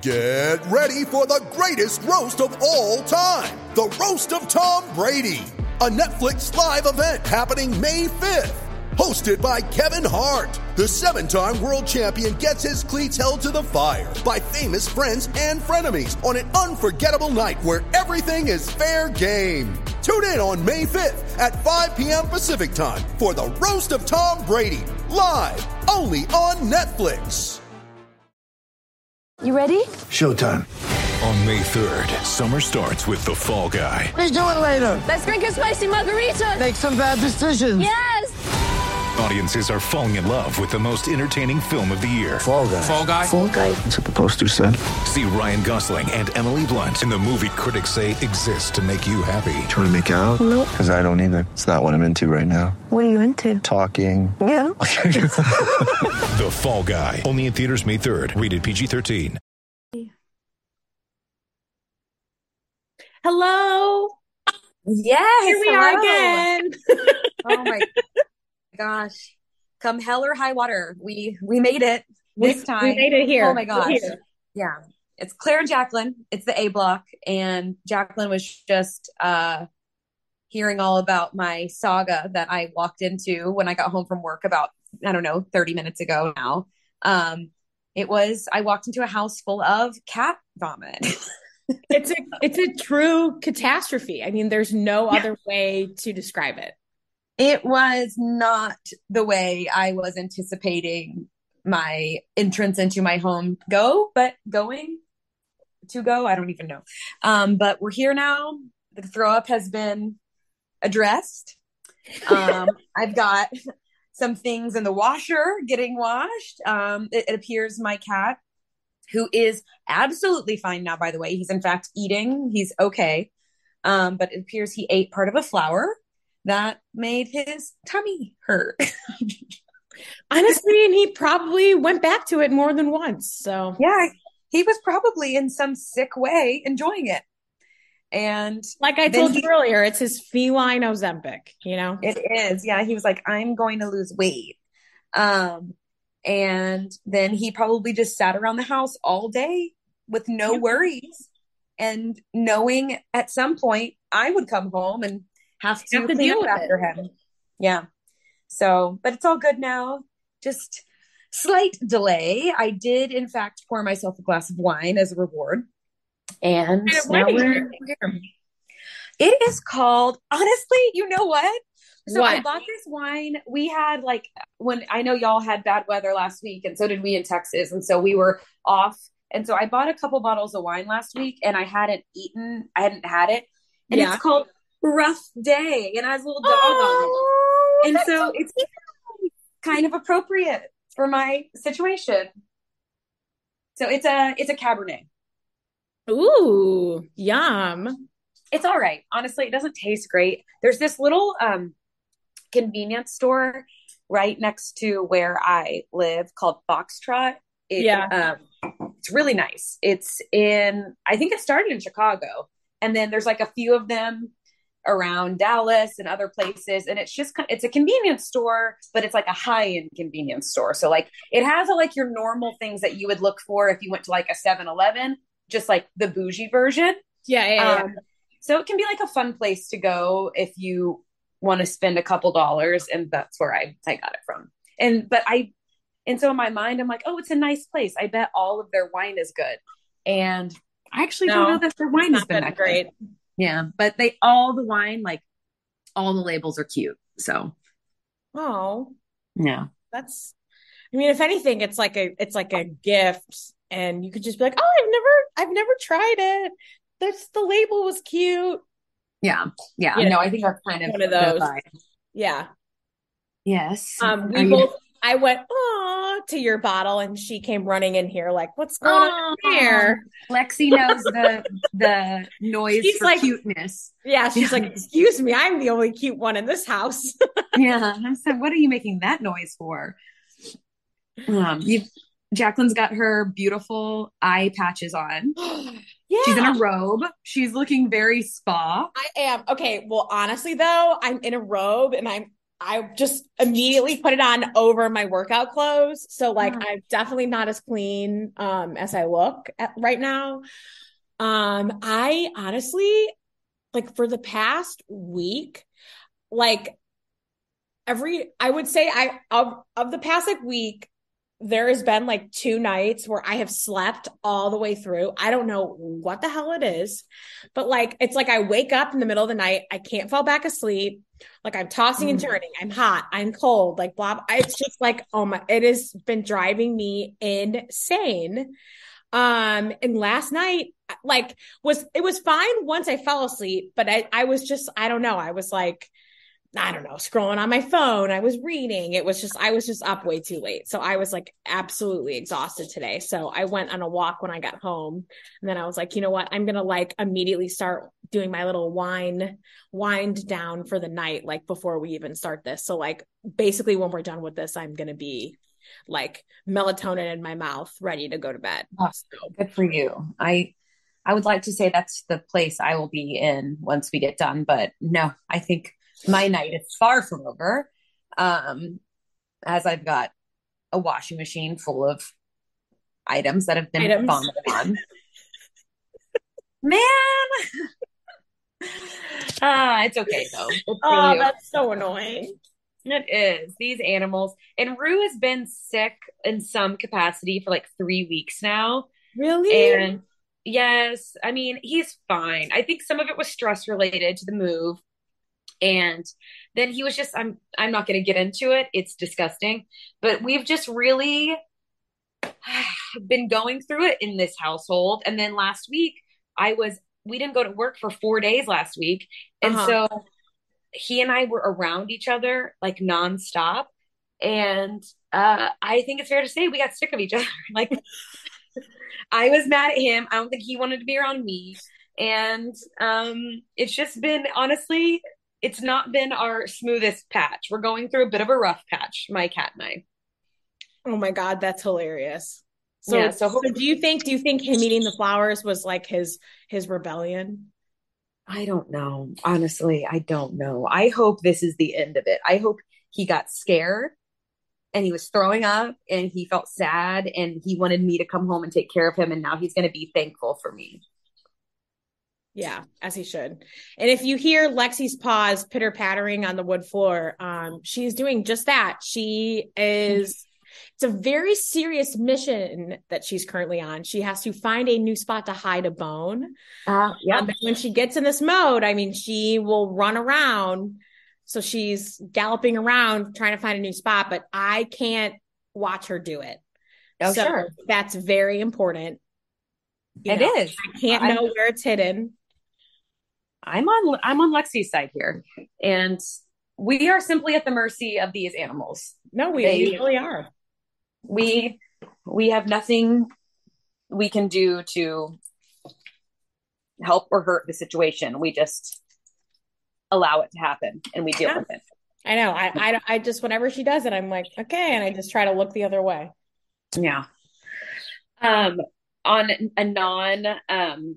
Get ready for the greatest roast of all time, the Roast of Tom Brady, a Netflix live event happening May 5th. Hosted by Kevin Hart, the 7-time world champion gets his cleats held to the fire by famous friends and frenemies on an unforgettable night where everything is fair game. Tune in on May 5th at 5 p.m. Pacific time for the Roast of Tom Brady, live only on Netflix. You ready? Showtime. On May 3rd, summer starts with The Fall Guy. Let's do it later. Let's drink a spicy margarita. Make some bad decisions. Yes! Audiences are falling in love with the most entertaining film of the year. Fall Guy. Fall Guy? Fall Guy. That's what the poster said. See Ryan Gosling and Emily Blunt in the movie critics say exists to make you happy. Trying to make it out? Nope. Because I don't either. It's not what I'm into right now. What are you into? Talking. Yeah. The Fall Guy. Only in theaters May 3rd. Rated PG-13. Hello. Yes. Here we are again. Oh my gosh. Come hell or high water. We made it this time. We made it here. Oh my gosh. Yeah. It's Claire and Jacqueline. It's the A block. And Jacqueline was just hearing all about my saga that I walked into when I got home from work about, 30 minutes ago now. I walked into a house full of cat vomit. It's a true catastrophe. I mean, there's no other way to describe it. It was not the way I was anticipating my entrance into my home I don't even know. But we're here now. The throw up has been addressed. I've got some things in the washer getting washed. It appears my cat, who is absolutely fine now, by the way. He's in fact eating. He's okay. But it appears he ate part of a flower that made his tummy hurt. Honestly, and he probably went back to it more than once. So yeah, he was probably in some sick way enjoying it. And like I told you earlier, it's his feline Ozempic, It is. Yeah. He was like, I'm going to lose weight. And then he probably just sat around the house all day with no worries and knowing at some point I would come home and have to clean up after him. Yeah. So, but it's all good now. Just slight delay. I did, in fact, pour myself a glass of wine as a reward. And now we're here. It is called, honestly, you know what? So I bought this wine. We had when I know y'all had bad weather last week, and so did we in Texas. And so we were off. And so I bought a couple bottles of wine last week and I hadn't had it. And it's called Rough Day. And it has a little dog on it. And so it's kind of appropriate for my situation. So it's a Cabernet. Ooh, yum. It's all right. Honestly, it doesn't taste great. There's this little convenience store right next to where I live called Foxtrot. It's really nice. I think it started in Chicago, and then there's a few of them around Dallas and other places. And it's a convenience store, but it's a high-end convenience store. So it has your normal things that you would look for if you went to a 7-Eleven, just the bougie version. Yeah. So it can be a fun place to go if you want to spend a couple dollars, and that's where I got it from. And so in my mind, I'm like, oh, it's a nice place. I bet all of their wine is good. And I actually don't know that their wine has been that great. Yeah, but all the wine, all the labels are cute. So, oh, yeah, if anything, it's like a gift, and you could just be like, oh, I've never tried it. The label was cute. Yeah. No, I think that's kind of one of those. Yeah. Yes. I went, oh, to your bottle, and she came running in here what's going on here? Lexi knows the noise for cuteness. Yeah, she's like, excuse me, I'm the only cute one in this house. Yeah. I said, what are you making that noise for? Jacqueline's got her beautiful eye patches on. Yeah. She's in a robe. She's looking very spa. I am. Okay. Well, honestly though, I'm in a robe and I just immediately put it on over my workout clothes. So like I'm definitely not as clean as I look right now. I honestly, like for the past week, like I would say of the past like week, there has been like 2 nights where I have slept all the way through. I don't know what the hell it is, but like, it's like I wake up in the middle of the night. I can't fall back asleep. Like I'm tossing and turning. I'm hot. I'm cold. Like blah, blah. It's just like, oh my, it has been driving me insane. And last night, like it was fine once I fell asleep, but I was just, I don't know. I was like, I don't know, scrolling on my phone. I was reading. I was just up way too late. So I was like absolutely exhausted today. So I went on a walk when I got home. And then I was like, you know what? I'm going to like immediately start doing my little wind down for the night, like before we even start this. So like basically when we're done with this, I'm going to be like melatonin in my mouth, ready to go to bed. Oh, so good for you. I would like to say that's the place I will be in once we get done, but no, I think my night is far from over, as I've got a washing machine full of items that have been vomited on. Man, it's okay though. Oh, that's so annoying. It is. These animals. And Rue has been sick in some capacity for like 3 weeks now. Really? And yes, I mean, he's fine. I think some of it was stress related to the move. And then he was just, I'm not going to get into it. It's disgusting, but we've just really been going through it in this household. And then last week we didn't go to work for 4 days last week. And so he and I were around each other like nonstop. And I think it's fair to say we got sick of each other. Like I was mad at him. I don't think he wanted to be around me. And it's just been, honestly, it's not been our smoothest patch. We're going through a bit of a rough patch, my cat and I. Oh my God, that's hilarious. So, yeah, so do you think him eating the flowers was like his rebellion? I don't know. Honestly, I don't know. I hope this is the end of it. I hope he got scared and he was throwing up and he felt sad and he wanted me to come home and take care of him. And now he's going to be thankful for me. Yeah, as he should. And if you hear Lexi's paws pitter pattering on the wood floor, she's doing just that. It's a very serious mission that she's currently on. She has to find a new spot to hide a bone. When she gets in this mode, I mean, she will run around. So she's galloping around trying to find a new spot, but I can't watch her do it. Oh, so sure. That's very important. It is. I can't know where it's hidden. I'm on Lexi's side here, and we are simply at the mercy of these animals. No, we really are. We have nothing we can do to help or hurt the situation. We just allow it to happen, and we deal with it. I know. I just, whenever she does it, I'm like, okay, and I just try to look the other way. Yeah. On a non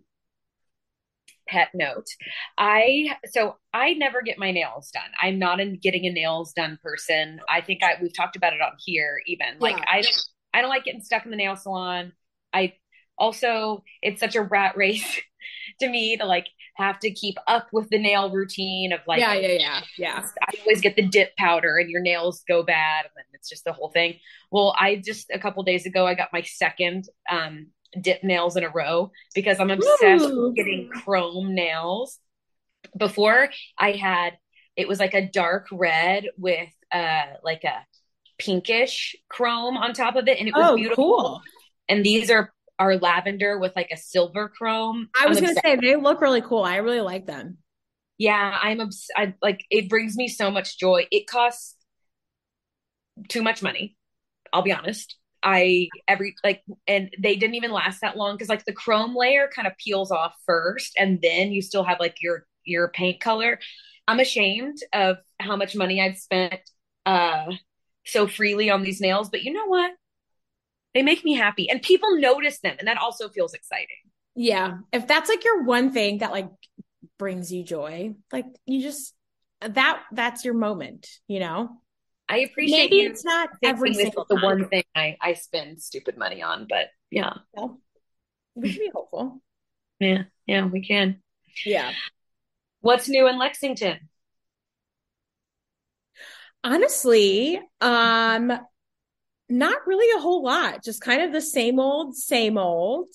pet note, I never get my nails done. I'm not a getting a nails done person. I think we've talked about it on here even. Like I don't like getting stuck in the nail salon. I also, it's such a rat race to me to like have to keep up with the nail routine of like, yeah. I always get the dip powder and your nails go bad. And then it's just the whole thing. Well, a couple days ago, I got my second, dip nails in a row because I'm obsessed with getting chrome nails. Before it was like a dark red with like a pinkish chrome on top of it, and it was beautiful. Cool. And these are lavender with like a silver chrome. I was gonna say they look really cool. I really like them. Yeah, I like it. Brings me so much joy. It costs too much money, I'll be honest. And they didn't even last that long because like the chrome layer kind of peels off first and then you still have like your paint color. I'm ashamed of how much money I've spent so freely on these nails, but you know what? They make me happy and people notice them, and that also feels exciting. Yeah. If that's like your one thing that like brings you joy, like you just that's your moment, I appreciate maybe you. It's not every single single the time. one thing I spend stupid money on, but yeah. Well, we can be hopeful. Yeah, we can. Yeah. What's new in Lexington? Honestly, not really a whole lot, just kind of the same old, same old.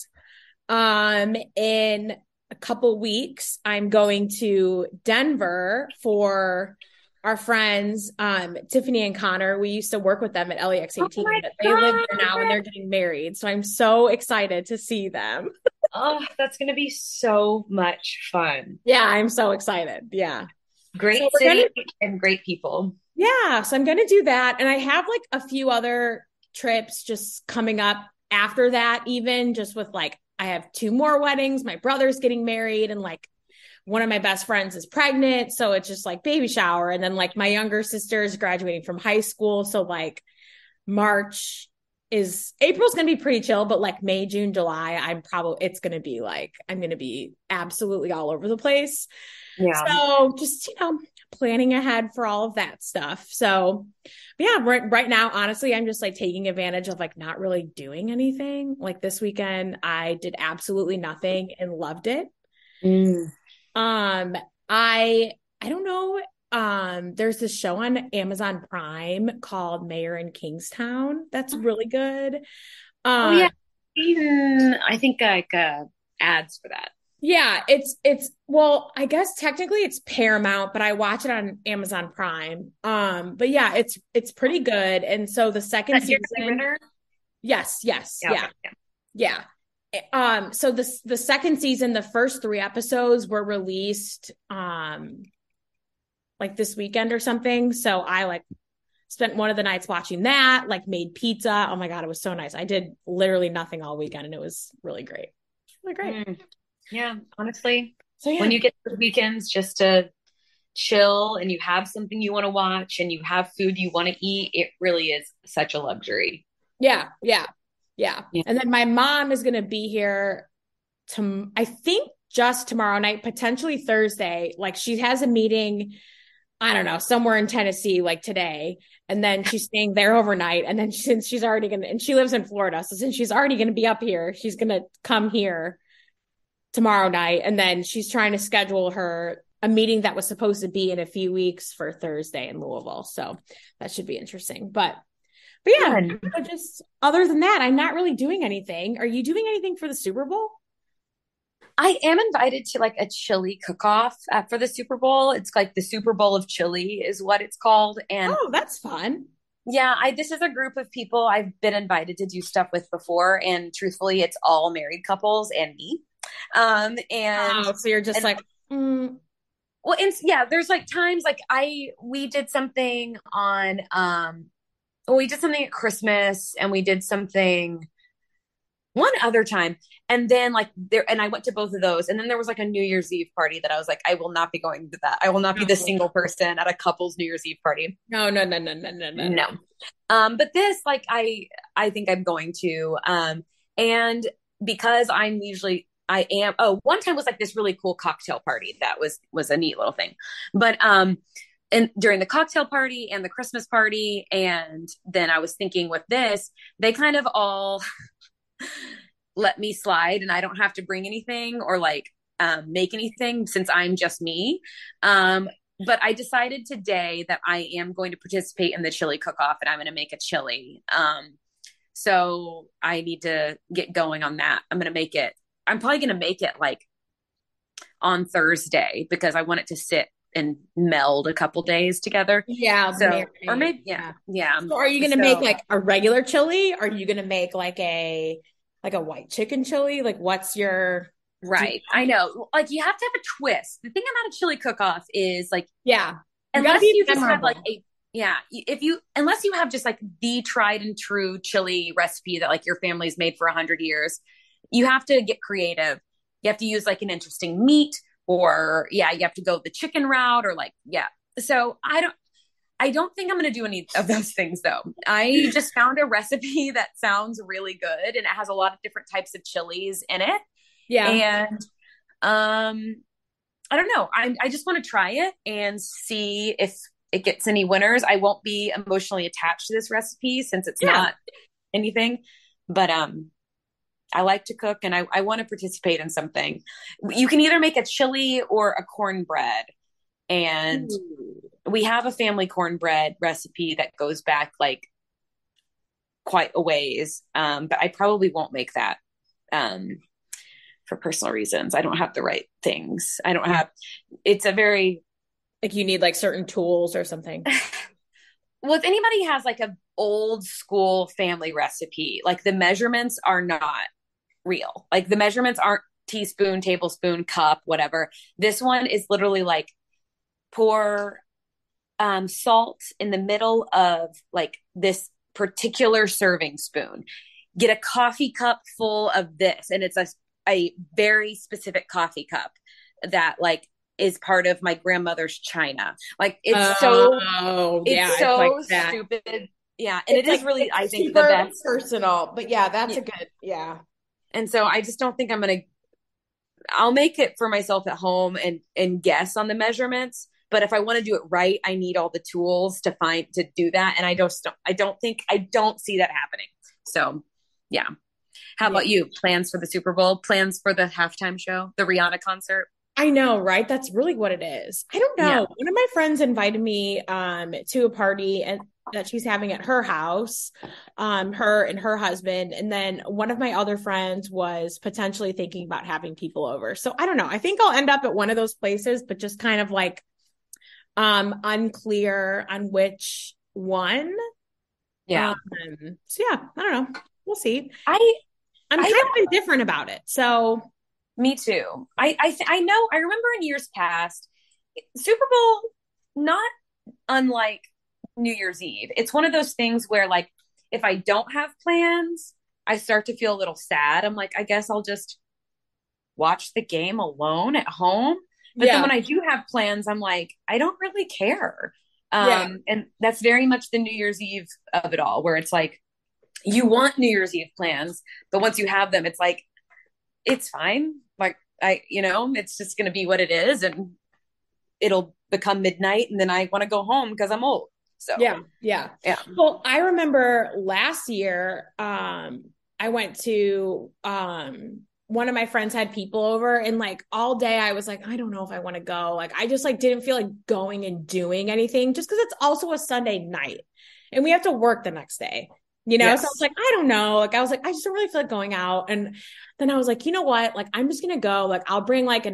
In a couple weeks, I'm going to Denver for our friends, Tiffany and Connor. We used to work with them at LEX 18, but they live there now and they're getting married. So I'm so excited to see them. Oh, that's going to be so much fun. Yeah, I'm so excited. Yeah. Great city and great people. Yeah. So I'm going to do that. And I have like a few other trips just coming up after that, even just with like, I have 2 more weddings. My brother's getting married and like one of my best friends is pregnant. So it's just like baby shower. And then like my younger sister is graduating from high school. So like April's going to be pretty chill, but like May, June, July, it's going to be like, I'm going to be absolutely all over the place. Yeah. So just, planning ahead for all of that stuff. So yeah, right now, honestly, I'm just like taking advantage of like not really doing anything. Like this weekend, I did absolutely nothing and loved it. I don't know. There's this show on Amazon Prime called Mayor in Kingstown. That's really good. I think like ads for that. Yeah, well, I guess technically it's Paramount, but I watch it on Amazon Prime. But yeah, it's pretty good. And so the second season, yes, yeah. So the second season, the first 3 episodes were released like this weekend or something. So I like spent one of the nights watching that, like made pizza. Oh my God, it was so nice. I did literally nothing all weekend and it was really great. Really great. Yeah, honestly. So when you get the weekends just to chill and you have something you want to watch and you have food you want to eat, it really is such a luxury. Yeah. And then my mom is going to be here I think just tomorrow night, potentially Thursday. Like she has a meeting, I don't know, somewhere in Tennessee, like today. And then she's staying there overnight. And then since she's already and she lives in Florida. So since she's already going to be up here, she's going to come here tomorrow night. And then she's trying to schedule a meeting that was supposed to be in a few weeks for Thursday in Louisville. So that should be interesting. But yeah, just other than that, I'm not really doing anything. Are you doing anything for the Super Bowl? I am invited to like a chili cook-off for the Super Bowl. It's like the Super Bowl of chili is what it's called. And that's fun. Yeah, this is a group of people I've been invited to do stuff with before. And truthfully, it's all married couples and me. So you're just well, and yeah, there's like times like we did something on we did something at Christmas and we did something one other time, and then like I went to both of those, and then there was like a New Year's Eve party that I was like, I will not be going to that. I will not be the single person at a couple's New Year's Eve party. No. But this, like, I think I'm going to, and because I am. Oh, one time was like this really cool cocktail party that was a neat little thing, but and during the cocktail party and the Christmas party, and then I was thinking with this, they kind of all let me slide, and I don't have to bring anything or like make anything since I'm just me. But I decided today that I am going to participate in the chili cook-off, and I'm going to make a chili. So I need to get going on that. I'm probably going to make it like on Thursday because I want it to sit and meld a couple days together. Yeah. So, or maybe, yeah. So are you going to make like a regular chili? Or are you going to make like a white chicken chili? Like what's your... Right. I know. Like you have to have a twist. The thing about a chili cook-off is like, unless you just have like unless you have just like the tried and true chili recipe that like your family's made for 100 years, you have to get creative. You have to use like an interesting meat, or you have to go the chicken route, or like, So I don't think I'm going to do any of those things though. I just found a recipe that sounds really good, and it has a lot of different types of chilies in it. Yeah. And I don't know. I just want to try it and see if it gets any winners. I won't be emotionally attached to this recipe since it's not anything, but I like to cook and I want to participate in something. You can either make a chili or a cornbread, and we have a family cornbread recipe that goes back like quite a ways. But I probably won't make that for personal reasons. I don't have the right things. It's a very, like you need like certain tools or something. Well, if anybody has like a old school family recipe, like the measurements are not real. Like the measurements aren't teaspoon, tablespoon, cup, whatever. This one is literally like pour salt in the middle of like this particular serving spoon. Get a coffee cup full of this, and it's a very specific coffee cup that like is part of my grandmother's china. Like it's so like stupid. Yeah. And it's really, I think, the best. Personal. But yeah, that's a good, And so I just don't think I'll make it for myself at home and guess on the measurements. But if I want to do it right, I need all the tools to do that. And I don't see that happening. So yeah. How about you? Plans for the Super Bowl? Plans for the halftime show? The Rihanna concert? I know, right? That's really what it is. I don't know. Yeah. One of my friends invited me to a party that she's having at her house, her and her husband. And then one of my other friends was potentially thinking about having people over. So I don't know. I think I'll end up at one of those places, but just kind of like unclear on which one. Yeah. So yeah, I don't know. We'll see. I'm kind of indifferent about it. So me too. I know. I remember in years past, Super Bowl, not unlike New Year's Eve. It's one of those things where, like, if I don't have plans, I start to feel a little sad. I'm like, I guess I'll just watch the game alone at home. But then when I do have plans, I'm like, I don't really care. And that's very much the New Year's Eve of it all, where it's like, you want New Year's Eve plans, but once you have them, it's like, it's fine. Like it's just going to be what it is, and it'll become midnight, and then I want to go home because I'm old. So yeah. Well, I remember last year, I went to one of my friends had people over, and like all day I was like, I don't know if I want to go. Like I just like didn't feel like going and doing anything, just because it's also a Sunday night, and we have to work the next day. So I was like, I don't know. Like, I was like, I just don't really feel like going out. And then I was like, you know what? Like, I'm just going to go. Like, I'll bring like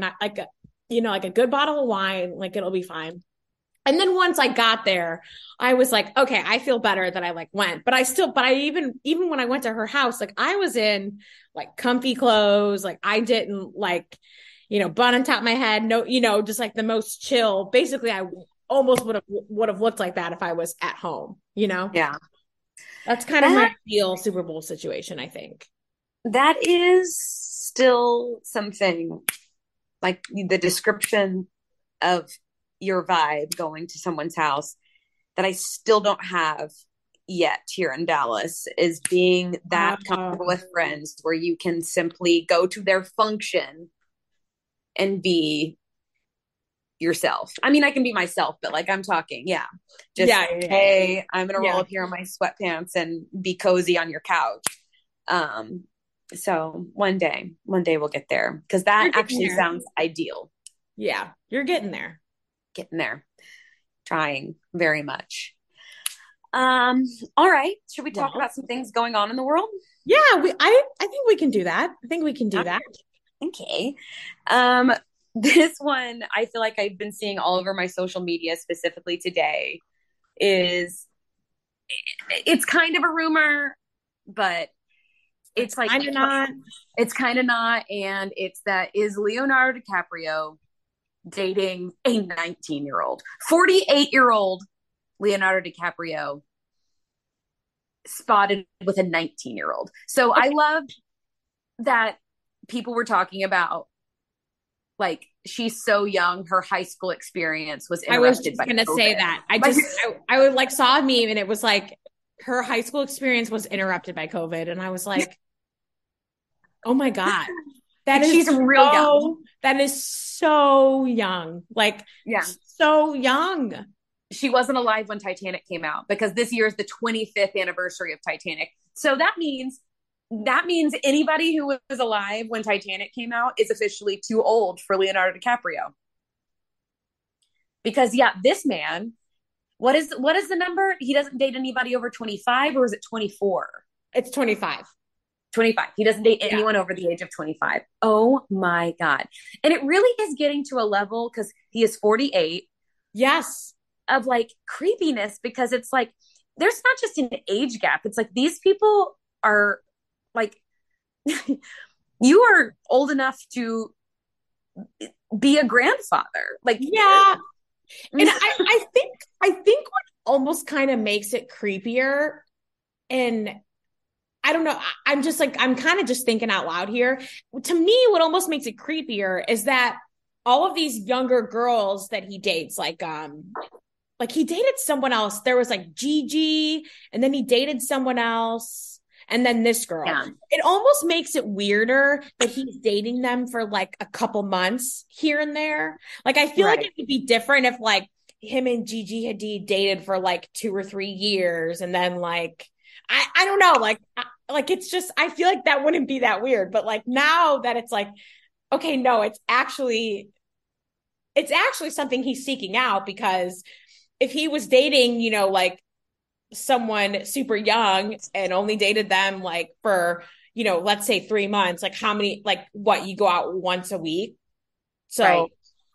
a good bottle of wine. Like, it'll be fine. And then once I got there, I was like, okay, I feel better that I like went, but I even when I went to her house, like I was in like comfy clothes. Like I didn't like, bun on top of my head. No, just like the most chill. Basically, I almost would have looked like that if I was at home, Yeah. That's kind of my ideal Super Bowl situation, I think. That is still something, like the description of your vibe going to someone's house that I still don't have yet here in Dallas, is being that comfortable with friends where you can simply go to their function and be yourself. I mean, I can be myself, but like I'm talking, hey, I'm gonna roll up here in my sweatpants and be cozy on your couch. So one day we'll get there, because that actually sounds ideal. Yeah, you're getting there. Trying very much. All right, should we talk about some things going on in the world? Yeah, I think we can do that. That. Okay. This one, I feel like I've been seeing all over my social media, specifically today, it's kind of a rumor, but it's like kind of not. It's kind of not, and it's that is Leonardo DiCaprio dating a 19-year-old, 48-year-old Leonardo DiCaprio spotted with a 19-year-old. So I loved that people were talking about, like, she's so young, her high school experience was interrupted by COVID. I was just going to say that. I would like saw a meme, and it was like her high school experience was interrupted by COVID. And I was like, oh my God. She's real young. That is so young. Like, so young. She wasn't alive when Titanic came out, because this year is the 25th anniversary of Titanic. So that means anybody who was alive when Titanic came out is officially too old for Leonardo DiCaprio. Because this man, what is the number? He doesn't date anybody over 25, or is it 24? It's 25. 25. He doesn't date anyone over the age of 25. Oh my God. And it really is getting to a level, because he is 48. Yes. Of like creepiness, because it's like, there's not just an age gap. It's like, these people are like, you are old enough to be a grandfather. Like, yeah. And I think what almost kind of makes it creepier, and I don't know, I'm kind of just thinking out loud here. To me, what almost makes it creepier is that all of these younger girls that he dates, like he dated someone else. There was like Gigi, and then he dated someone else, and then this girl. Yeah. It almost makes it weirder that he's dating them for like a couple months here and there. Like, I feel like it would be different if like him and Gigi Hadid dated for like 2 or 3 years, and then like, I don't know, like it's just, I feel like that wouldn't be that weird. But like, now that it's like, okay, no, it's actually something he's seeking out, because if he was dating, you know, like someone super young and only dated them like for, you know, let's say 3 months, like how many, like what, you go out once a week. So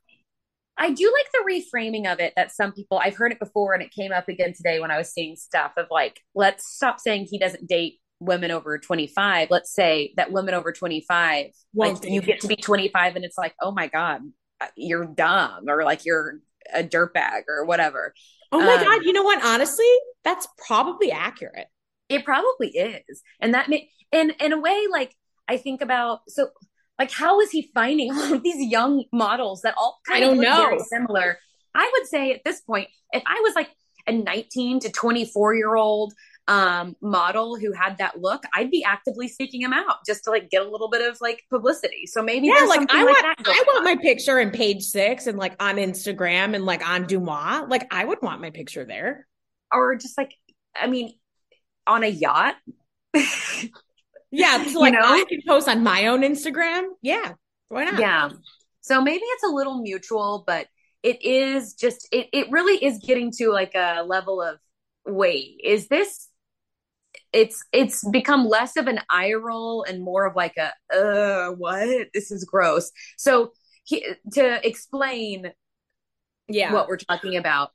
I do like the reframing of it, that some people, I've heard it before, and it came up again today when I was seeing stuff of like, let's stop saying he doesn't date women over 25. Let's say that women over 25, like you get to be 25 and it's like, oh my God, you're dumb, or like you're a dirtbag or whatever. Oh my God. You know what? Honestly, that's probably accurate. It probably is. And that in a way, like I think about, so like, how is he finding all of these young models that all kind of look very similar? I would say at this point, if I was like a 19 to 24-year-old model who had that look, I'd be actively seeking him out just to like get a little bit of like publicity. So maybe like I want my picture in Page Six and like on Instagram and like on Deuxmoi. Like I would want my picture there, or just like, I mean, on a yacht. Yeah, so like I can post on my own Instagram. Yeah, why not? Yeah, so maybe it's a little mutual, but it is just it really is getting to like a level of, wait, is this? It's become less of an eye roll and more of like a what? This is gross. So to explain, what we're talking about,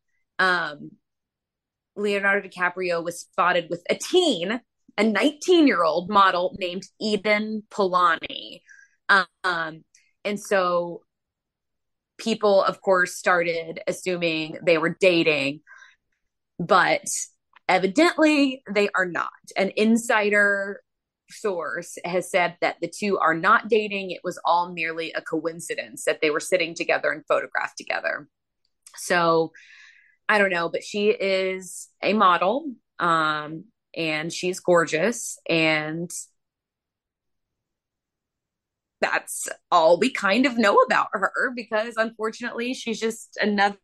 Leonardo DiCaprio was spotted with a 19-year-old model named Eden Polani. And so people, of course, started assuming they were dating, but evidently they are not. An insider source has said that the two are not dating. It was all merely a coincidence that they were sitting together and photographed together. So I don't know, but she is a model. And she's gorgeous, and that's all we kind of know about her, because unfortunately she's just another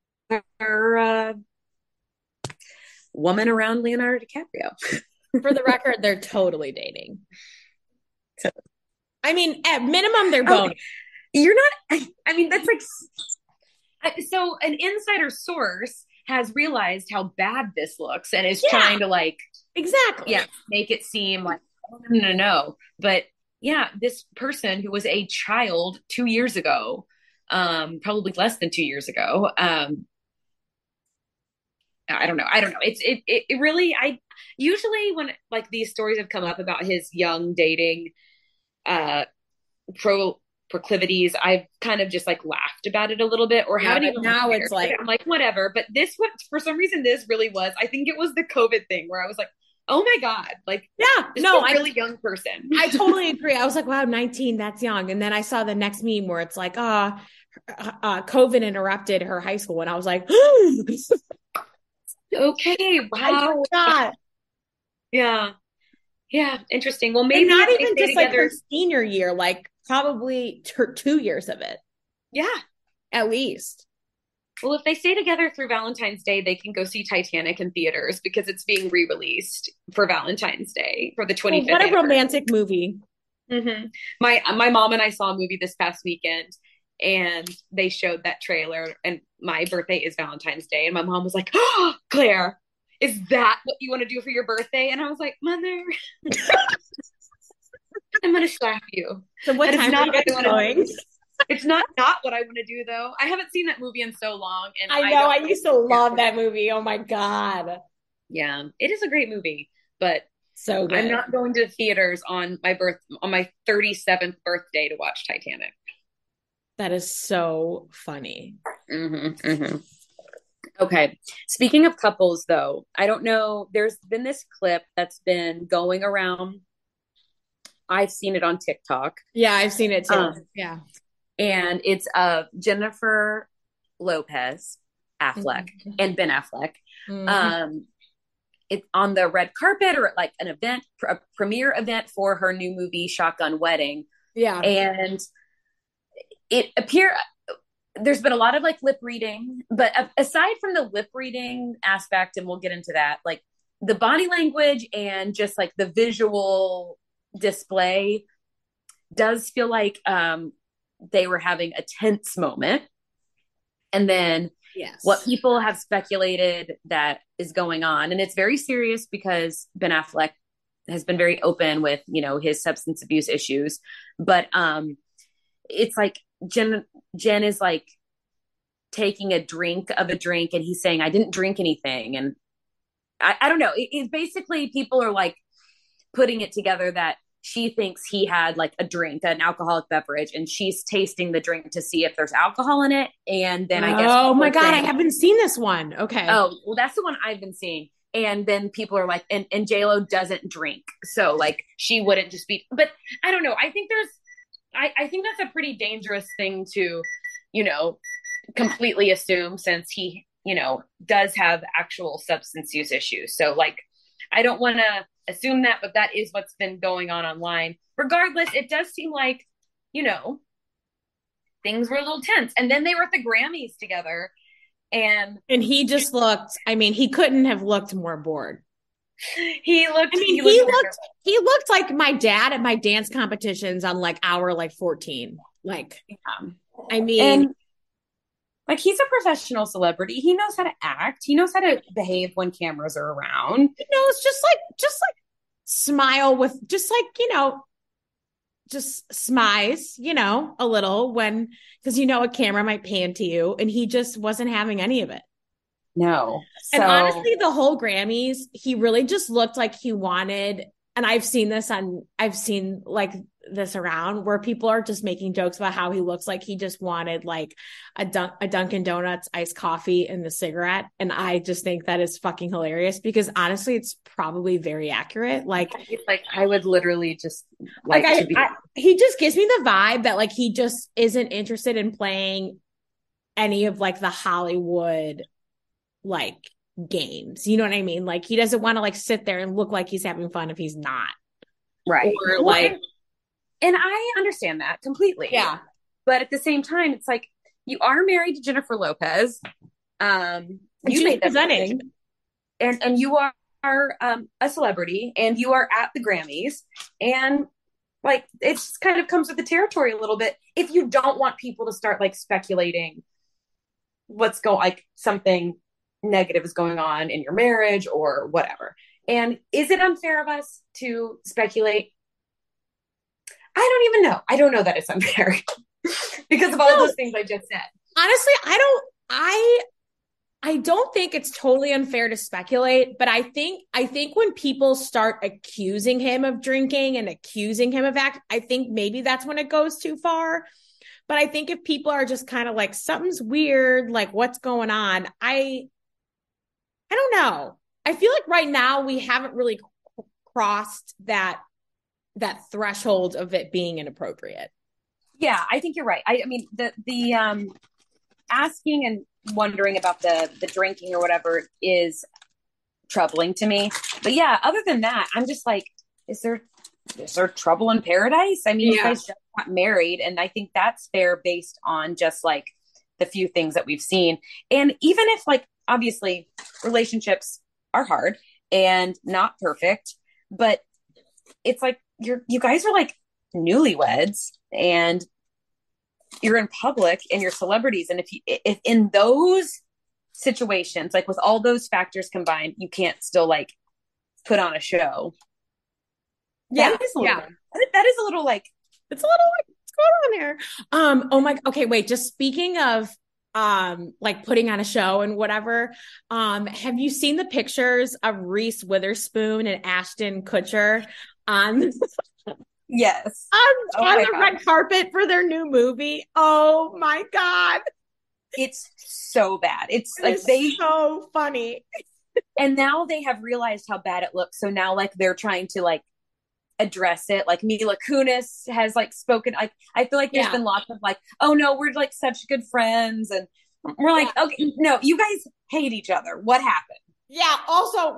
woman around Leonardo DiCaprio. For the record, they're totally dating. So, I mean, at minimum, they're both. You're not, I mean, that's like, so an insider source has realized how bad this looks and is trying to like, make it seem like, oh, no. But yeah, this person who was a child 2 years ago, probably less than 2 years ago, I don't know. It really, usually when like these stories have come up about his young dating, proclivities, I've kind of just like laughed about it a little bit, or haven't even. Now it's like, I'm like, whatever. But this, what for some reason, this really was. I think it was the COVID thing where I was like, oh my God, like, this is a really young person. I totally agree. I was like, wow, 19, that's young. And then I saw the next meme where it's like, COVID interrupted her high school, and I was like, okay, wow, I forgot. Yeah. Yeah, interesting. Well, maybe and not if they even stay just like together, her senior year, like probably 2 years of it yeah. at least. Well, if they stay together through Valentine's Day, they can go see Titanic in theaters because it's being re-released for Valentine's Day for the 25th. What a romantic movie. Mm-hmm. My mom and I saw a movie this past weekend, and they showed that trailer, and my birthday is Valentine's Day, and my mom was like, "Oh, Claire, is that what you want to do for your birthday?" And I was like, "Mother, I'm gonna slap you." So what time are you guys going? It's not what I want to do, though. I haven't seen that movie in so long, and I know I used to love that movie. Oh my God. Yeah, it is a great movie, but so good. I'm not going to theaters on my 37th birthday to watch Titanic. That is so funny. Mm-hmm, mm-hmm. Okay. Speaking of couples, though, I don't know. There's been this clip that's been going around. I've seen it on TikTok. Yeah, I've seen it too. Yeah. And it's of Jennifer Lopez, Affleck, mm-hmm. and Ben Affleck. Mm-hmm. It's on the red carpet or like an event, a premiere event for her new movie, Shotgun Wedding. Yeah. And there's been a lot of like lip reading, but aside from the lip reading aspect, and we'll get into that, like the body language and just like the visual display does feel like they were having a tense moment. And then what people have speculated that is going on, and it's very serious because Ben Affleck has been very open with, his substance abuse issues, but it's like Jen is like taking a drink and he's saying, "I didn't drink anything." And I don't know. It's basically people are like putting it together that she thinks he had like a drink, an alcoholic beverage, and she's tasting the drink to see if there's alcohol in it. And then I guess, oh my God, I haven't seen this one. Okay. Oh, well, that's the one I've been seeing. And then people are like, and JLo doesn't drink. So like she wouldn't just be, but I don't know. I think I think that's a pretty dangerous thing to, completely assume, since he, does have actual substance use issues. So like, I don't want to assume that, but that is what's been going on online. Regardless, it does seem like, things were a little tense. And then they were at the Grammys together, and he just looked, he couldn't have looked more bored. He looked like my dad at my dance competitions on like hour 14. Like, and like he's a professional celebrity. He knows how to act. He knows how to behave when cameras are around. It's just like smile with just smize, a little when, because a camera might pan to you, and he just wasn't having any of it. No. And honestly, the whole Grammys, he really just looked like he wanted, and I've seen like this around where people are just making jokes about how he looks like he just wanted like a Dunkin' Donuts iced coffee and the cigarette. And I just think that is fucking hilarious because honestly, it's probably very accurate. Like I would literally just he just gives me the vibe that like he just isn't interested in playing any of like the Hollywood like games. You know what I mean? Like he doesn't want to like sit there and look like he's having fun if he's not. Right. Or like, and I understand that completely. Yeah. But at the same time, it's like you are married to Jennifer Lopez. You made that presenting, and you are a celebrity, and you are at the Grammys, and like it just kind of comes with the territory a little bit. If you don't want people to start like speculating like something negative is going on in your marriage or whatever. And is it unfair of us to speculate? I don't even know. I don't know that it's unfair because of all those things I just said. Honestly, I don't think it's totally unfair to speculate, but I think when people start accusing him of drinking and accusing him of I think maybe that's when it goes too far. But I think if people are just kind of like, something's weird, like what's going on? I don't know. I feel like right now we haven't really crossed that threshold of it being inappropriate. Yeah, I think you're right. I mean, the asking and wondering about the drinking or whatever is troubling to me. But yeah, other than that, I'm just like, is there trouble in paradise? I mean, you guys just got married, and I think that's fair based on just like the few things that we've seen. And even if like, obviously relationships are hard and not perfect, but it's like you guys are like newlyweds and you're in public and you're celebrities. And if in those situations, like with all those factors combined, you can't still like put on a show. That is a little like, it's a little like, what's going on here? Oh my, okay, wait, just speaking of like putting on a show and whatever, have you seen the pictures of Reese Witherspoon and Ashton Kutcher on yes on the red carpet for their new movie? Oh my God, it's so bad. It's like so funny. And now they have realized how bad it looks, so now like they're trying to like address it. Like Mila Kunis has like spoken. I feel like there's been lots of like, oh no, we're like such good friends, and we're like, okay, no, you guys hate each other. What happened? Yeah. Also,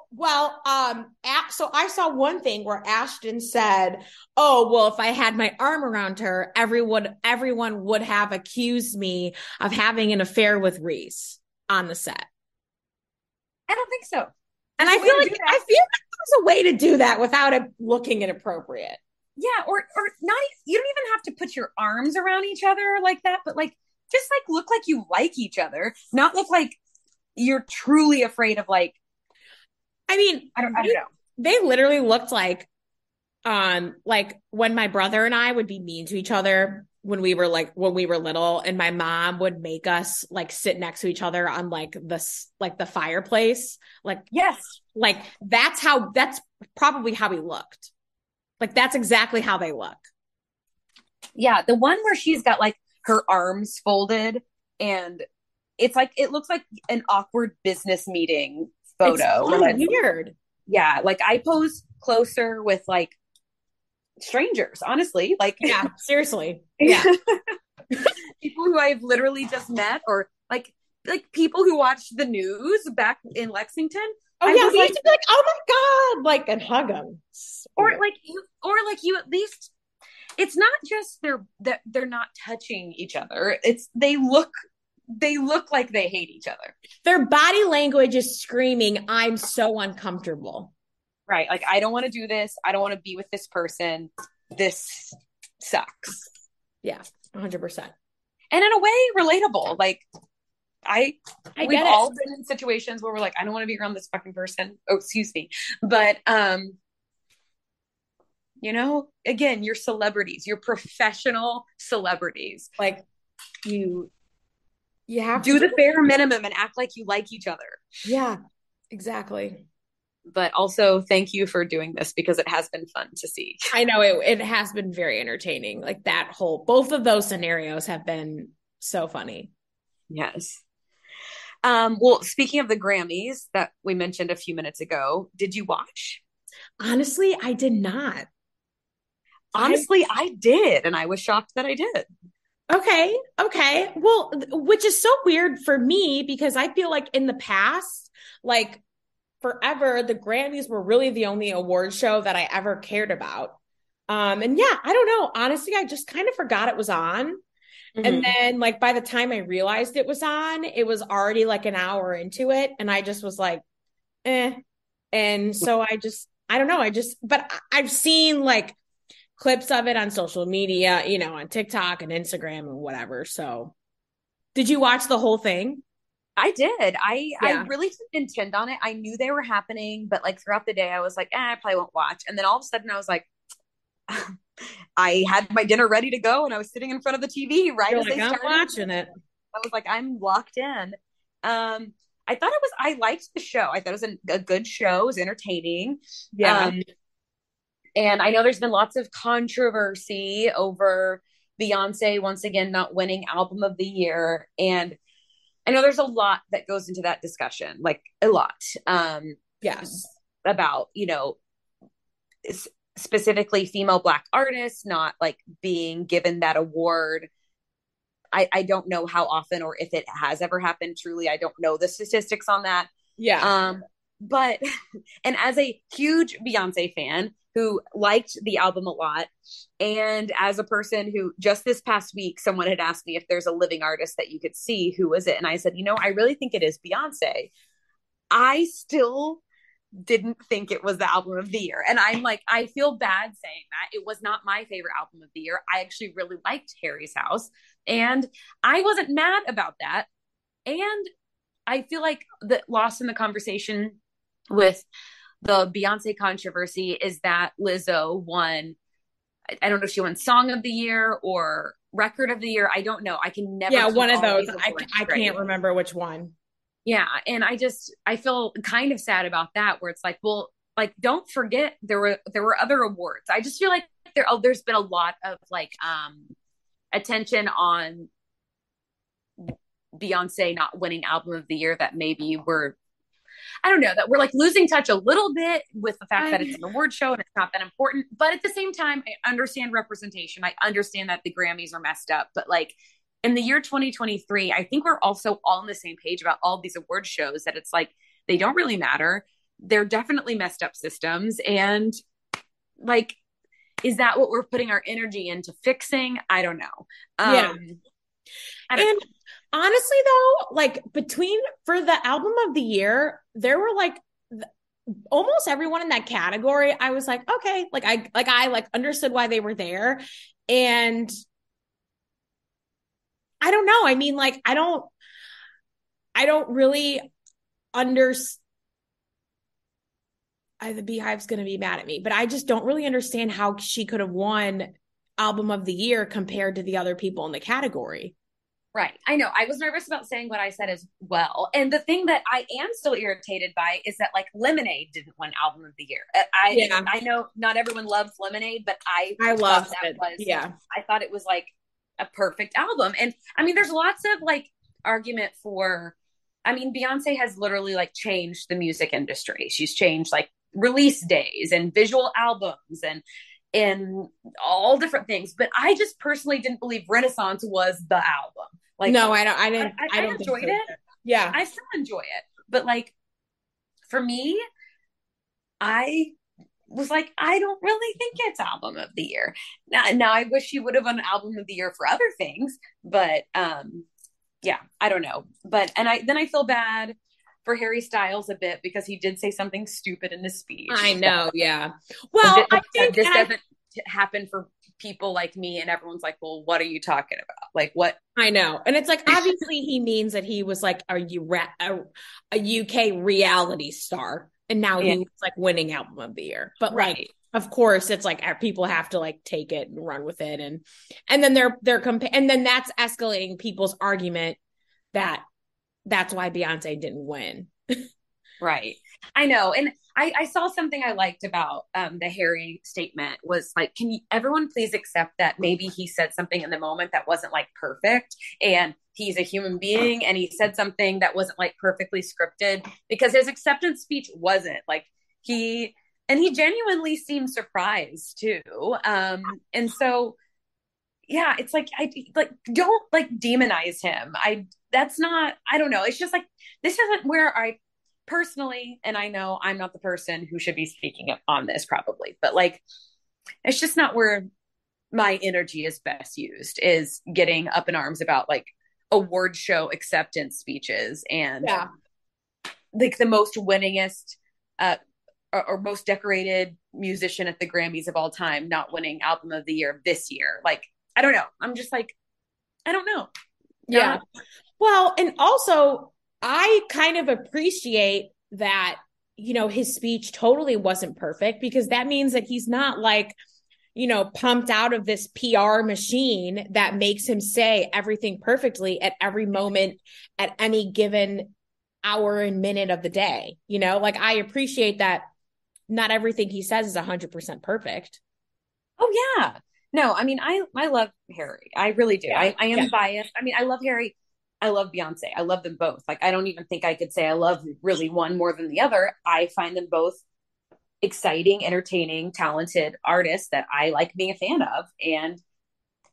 so I saw one thing where Ashton said, "Oh, well, if I had my arm around her, everyone would have accused me of having an affair with Reese on the set." I don't think so. And I feel like there's a way to do that without it looking inappropriate. Yeah, or not. You don't even have to put your arms around each other like that, but like just like look like you like each other, not look like you're truly afraid of like. I mean, I don't know. They literally looked like when my brother and I would be mean to each other when we were little, and my mom would make us like sit next to each other on like the fireplace. Like, yes, like that's probably how we looked. Like, that's exactly how they look. Yeah. The one where she's got like her arms folded and it's like, it looks like an awkward business meeting photo. It's weird. Yeah. Like I pose closer with like strangers, honestly. Like, yeah, seriously. Yeah. People who I've literally just met, or like people who watch the news back in Lexington. Oh yeah, we used to be like, oh my God, like, and hug them. Or you at least, it's not just they're not touching each other. It's they look like they hate each other. Their body language is screaming, I'm so uncomfortable. Right. Like, I don't want to do this. I don't want to be with this person. This sucks. Yeah, 100%. And in a way, relatable. Like, we've all been in situations where we're like, I don't want to be around this fucking person. Oh, excuse me. But, you know, again, you're celebrities. You're professional celebrities. Like, you have do the bare minimum and act like you like each other. Yeah, exactly. But also thank you for doing this, because it has been fun to see. I know it has been very entertaining. Like both of those scenarios have been so funny. Yes. Well, speaking of the Grammys that we mentioned a few minutes ago, did you watch? Honestly, I did not. Honestly, I did. And I was shocked that I did. Okay. Well, which is so weird for me, because I feel like in the past, like, forever, the Grammys were really the only award show that I ever cared about. And yeah, I don't know. Honestly, I just kind of forgot it was on. Mm-hmm. And then like by the time I realized it was on, it was already like an hour into it. And I just was like, eh. And so I don't know. But I've seen like clips of it on social media, you know, on TikTok and Instagram and whatever. So did you watch the whole thing? I did. I really didn't intend on it. I knew they were happening, but like throughout the day, I was like, I probably won't watch. And then all of a sudden I was like, I had my dinner ready to go and I was sitting in front of the TV right as they started watching it. I was like, I'm locked in. I liked the show. I thought it was a good show. It was entertaining. Yeah. And I know there's been lots of controversy over Beyonce once again not winning Album of the Year. And I know there's a lot that goes into that discussion, like a lot. Yes. About, you know, specifically female Black artists not like being given that award. I don't know how often or if it has ever happened. Truly, I don't know the statistics on that. Yeah. but, and as a huge Beyonce fan who liked the album a lot, and as a person who just this past week, someone had asked me if there's a living artist that you could see, who is it? And I said, I really think it is Beyonce. I still didn't think it was the album of the year. And I'm like, I feel bad saying that. It was not my favorite album of the year. I actually really liked Harry's House, and I wasn't mad about that. And I feel like the lost in the conversation with the Beyonce controversy is that Lizzo won. I don't know if she won Song of the Year or Record of the Year. I don't know. I can never. Yeah, one of those. I can't remember which one. Yeah. And I feel kind of sad about that, where it's like, well, like, don't forget there were other awards. I just feel like there's been a lot of like attention on Beyonce not winning album of the year that maybe that we're like losing touch a little bit with the fact that it's an award show and it's not that important. But at the same time, I understand representation. I understand that the Grammys are messed up, but like in the year 2023, I think we're also all on the same page about all these award shows, that it's like, they don't really matter. They're definitely messed up systems. And like, is that what we're putting our energy into fixing? I don't know. And honestly though, like for the album of the year, there were like almost everyone in that category. I was like, okay, I understood why they were there. And I don't know. I mean, like, I don't really understand. The Beehive's going to be mad at me, but I just don't really understand how she could have won album of the year compared to the other people in the category. Right. I know. I was nervous about saying what I said as well. And the thing that I am still irritated by is that like Lemonade didn't win album of the year. I know not everyone loves Lemonade, but I loved it. I thought it was like a perfect album. And I mean, there's lots of like argument for, I mean, Beyonce has literally like changed the music industry. She's changed like release days and visual albums and all different things. But I just personally didn't believe Renaissance was the album. Like, no, I don't. I enjoyed it. Yeah, I still enjoy it. But like, for me, I was like, I don't really think it's album of the year. Now I wish she would have won album of the year for other things, but yeah, I don't know. But then I feel bad for Harry Styles a bit because he did say something stupid in his speech. I know, yeah. Well, I think this doesn't happen for people like me, and everyone's like, well, what are you talking about? Like, what? I know. And it's like, obviously he means that he was like a UK reality star, and now he's like winning album of the year. But like, of course, it's like people have to like take it and run with it, and then they're and then that's escalating people's argument that that's why Beyonce didn't win. Right. I know. And I saw something I liked about the Harry statement was like, can everyone please accept that maybe he said something in the moment that wasn't like perfect, and he's a human being, and he said something that wasn't like perfectly scripted, because his acceptance speech wasn't like he genuinely seemed surprised too. And so, yeah, it's like, don't like demonize him. I don't know. It's just like, this isn't where I personally, and I know I'm not the person who should be speaking on this probably, but like, it's just not where my energy is best used, is getting up in arms about like award show acceptance speeches and like the most winningest or most decorated musician at the Grammys of all time not winning album of the year this year. Like, I don't know. I'm just like, I don't know. Yeah. Well, and also I kind of appreciate that, you know, his speech totally wasn't perfect, because that means that he's not like, you know, pumped out of this PR machine that makes him say everything perfectly at every moment, at any given hour and minute of the day. You know, like, I appreciate that not everything he says is 100% perfect. Oh, yeah. No, I mean, I love Harry. I really do. I am biased. I mean, I love Harry. I love Beyonce. I love them both. Like, I don't even think I could say I love really one more than the other. I find them both exciting, entertaining, talented artists that I like being a fan of. And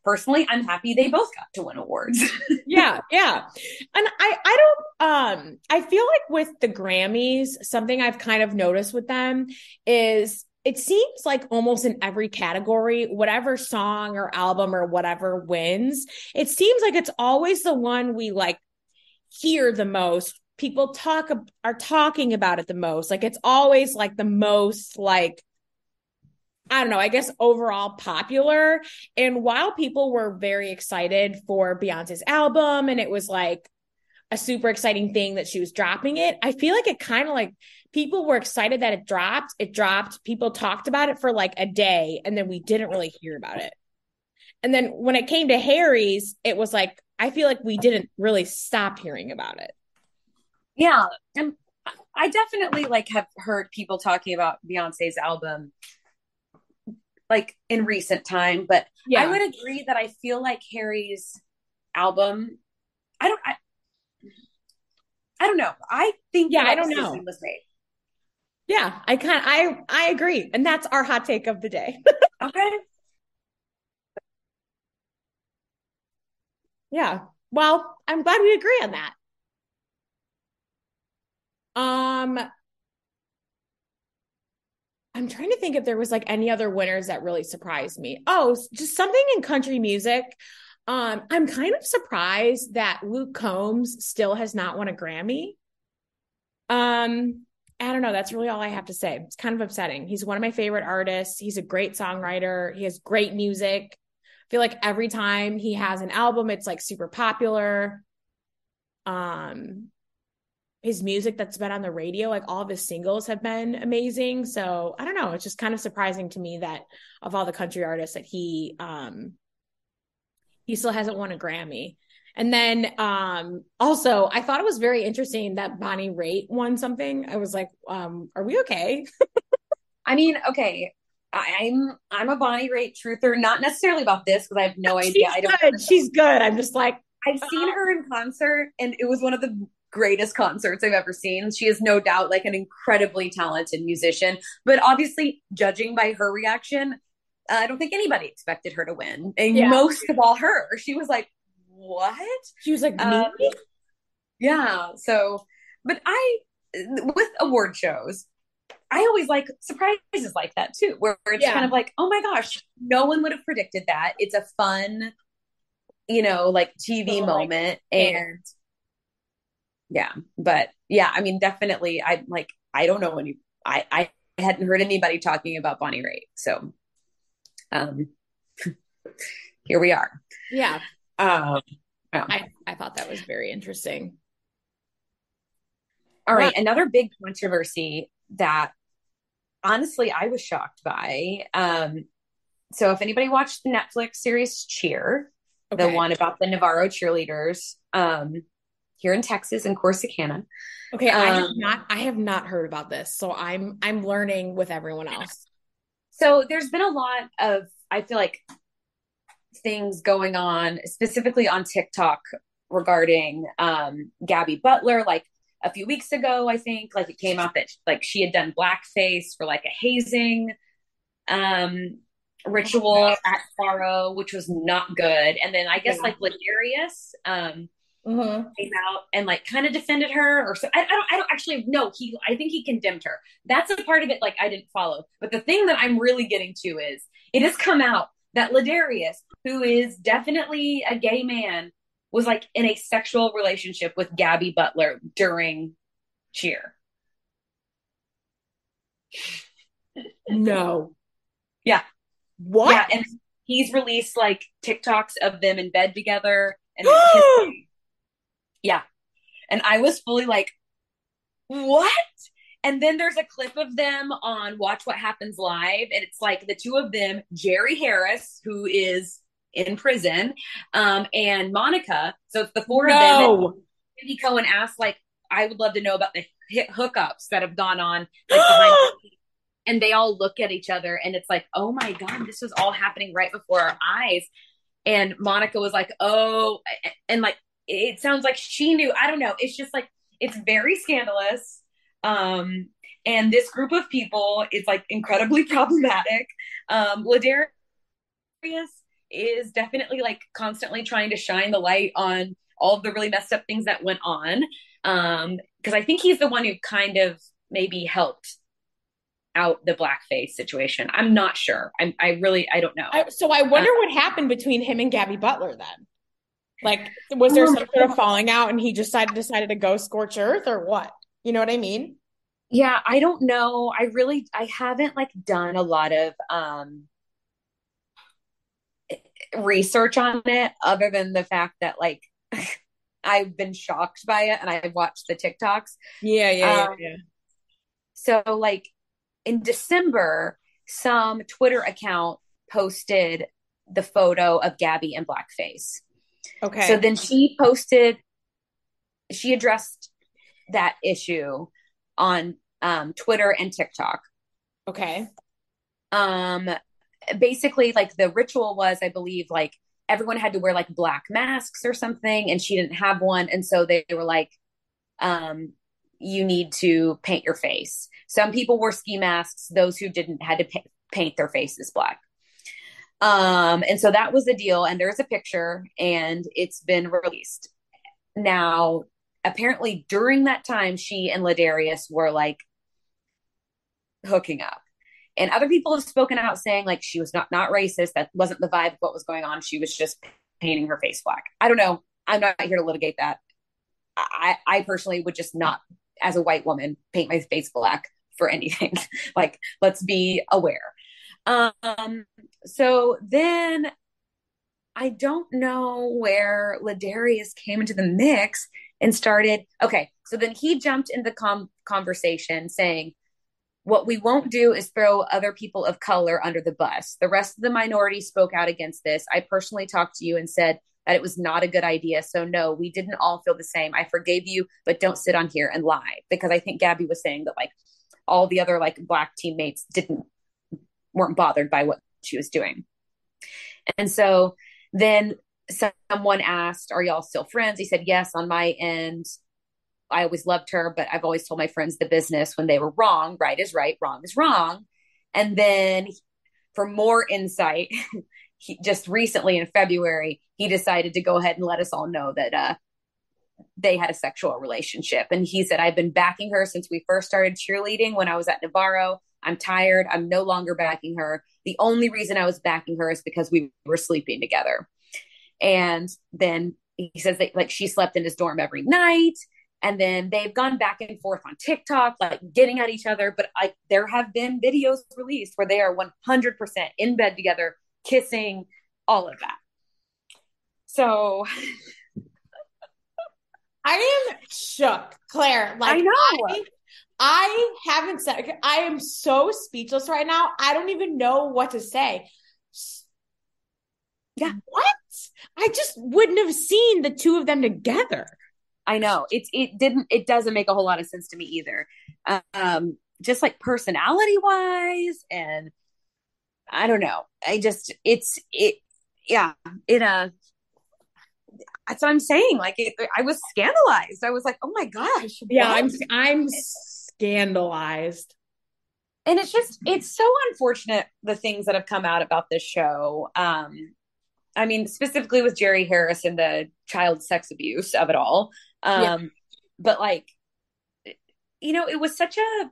personally, I'm happy they both got to win awards. Yeah. And I don't I feel like with the Grammys, something I've kind of noticed with them is it seems like almost in every category, whatever song or album or whatever wins, it seems like it's always the one we like hear the most. People are talking about it the most. Like it's always like the most like, I don't know, I guess overall popular. And while people were very excited for Beyonce's album and it was like a super exciting thing that she was dropping it, I feel like it kind of like people were excited that it dropped. People talked about it for like a day and then we didn't really hear about it. And then when it came to Harry's, it was like, I feel like we didn't really stop hearing about it. Yeah. And I definitely like have heard people talking about Beyonce's album like in recent time, but I would agree that I feel like Harry's album, I don't know. I think I don't know. Was made. Yeah, I agree. And that's our hot take of the day. Okay. Yeah. Well, I'm glad we agree on that. I'm trying to think if there was like any other winners that really surprised me. Oh, just something in country music. I'm kind of surprised that Luke Combs still has not won a Grammy. I don't know. That's really all I have to say. It's kind of upsetting. He's one of my favorite artists. He's a great songwriter. He has great music. I feel like every time he has an album, it's like super popular. His music that's been on the radio, like all of his singles have been amazing. So I don't know. It's just kind of surprising to me that of all the country artists that he still hasn't won a Grammy. And then also I thought it was very interesting that Bonnie Raitt won something. I was like, are we okay? I mean, okay. I'm a Bonnie Raitt truther, not necessarily about this because I have no idea. She's good. I'm just like, I've seen her in concert and it was one of the greatest concerts I've ever seen. She is no doubt like an incredibly talented musician, but obviously judging by her reaction, I don't think anybody expected her to win. And most of all her, she was like, what? She was like, me? Yeah. So, but with award shows, I always like surprises like that too, where it's kind of like, oh my gosh, no one would have predicted that. It's a fun, like TV moment. And but I mean, definitely I don't know I hadn't heard anybody talking about Bonnie Raitt. So, here we are. Yeah. I thought that was very interesting. All right. Another big controversy that honestly I was shocked by. So if anybody watched the Netflix series Cheer, the one about the Navarro cheerleaders, here in Texas in Corsicana. Okay. I have not heard about this. So I'm learning with everyone else. So there's been a lot of, I feel like, things going on specifically on TikTok regarding Gabby Butler. Like a few weeks ago, I think like it came out that like she had done blackface for like a hazing ritual at Faro, which was not good. And then I guess like Ladarius came out and like kind of defended her, or so I don't actually know. I think he condemned her. That's a part of it like I didn't follow. But the thing that I'm really getting to is it has come out that Ladarius, who is definitely a gay man, was like in a sexual relationship with Gabby Butler during Cheer. No. Yeah. What? Yeah, and he's released like TikToks of them in bed together. And yeah. And I was fully like, what? And then there's a clip of them on Watch What Happens Live. And it's like the two of them, Jerry Harris, who is in prison, and Monica. So it's the four of them. Andy Cohen asked, like, I would love to know about the hookups that have gone on like, behind the scenes. And they all look at each other and it's like, oh my God, this was all happening right before our eyes. And Monica was like, oh, and like, it sounds like she knew. I don't know. It's just like, it's very scandalous. And this group of people is like incredibly problematic. Ladarius is definitely like constantly trying to shine the light on all of the really messed up things that went on. Because I think he's the one who kind of maybe helped out the blackface situation. I'm not sure. I don't know. So I wonder what happened between him and Gabby Butler then. Like, was there some sort of falling out and he just decided to go scorch earth or what? You know what I mean? Yeah, I don't know. I haven't like done a lot of research on it other than the fact that like I've been shocked by it and I've watched the TikToks. Yeah. So like in December, some Twitter account posted the photo of Gabby in blackface. Okay. So then she addressed that issue on Twitter and TikTok. Okay. Basically like the ritual was, I believe, like everyone had to wear like black masks or something, and she didn't have one. And so they were like, you need to paint your face. Some people wore ski masks. Those who didn't had to paint their faces black. And so that was the deal. And there's a picture and it's been released. Now, apparently during that time, she and Ladarius were like hooking up. And other people have spoken out saying like she was not racist. That wasn't the vibe of what was going on. She was just painting her face black. I don't know. I'm not here to litigate that. I personally would just not, as a white woman, paint my face black for anything. Like, let's be aware. So then I don't know where Ladarius came into the mix and started. Okay. So then he jumped into the conversation saying, what we won't do is throw other people of color under the bus. The rest of the minority spoke out against this. I personally talked to you and said that it was not a good idea. So no, we didn't all feel the same. I forgave you, but don't sit on here and lie. Because I think Gabby was saying that like all the other like black teammates weren't bothered by what she was doing. And so then someone asked, are y'all still friends? He said, yes, on my end. I always loved her, but I've always told my friends the business when they were wrong. Right is right, wrong is wrong. And then for more insight, just recently in February, he decided to go ahead and let us all know that they had a sexual relationship. And he said, I've been backing her since we first started cheerleading when I was at Navarro. I'm tired. I'm no longer backing her. The only reason I was backing her is because we were sleeping together. And then he says that like she slept in his dorm every night. And then they've gone back and forth on TikTok, like getting at each other. But there have been videos released where they are 100% in bed together, kissing, all of that. So I am shook, Claire. Like, I know. I haven't said, I am so speechless right now. I don't even know what to say. Yeah. What? I just wouldn't have seen the two of them together. I know it doesn't make a whole lot of sense to me either. Just like personality wise, and I don't know. That's what I'm saying. Like I was scandalized. I was like, oh my gosh. Yeah, I'm scandalized. And it's so unfortunate the things that have come out about this show. I mean, specifically with Jerry Harris and the child sex abuse of it all. But like, you know, it was such it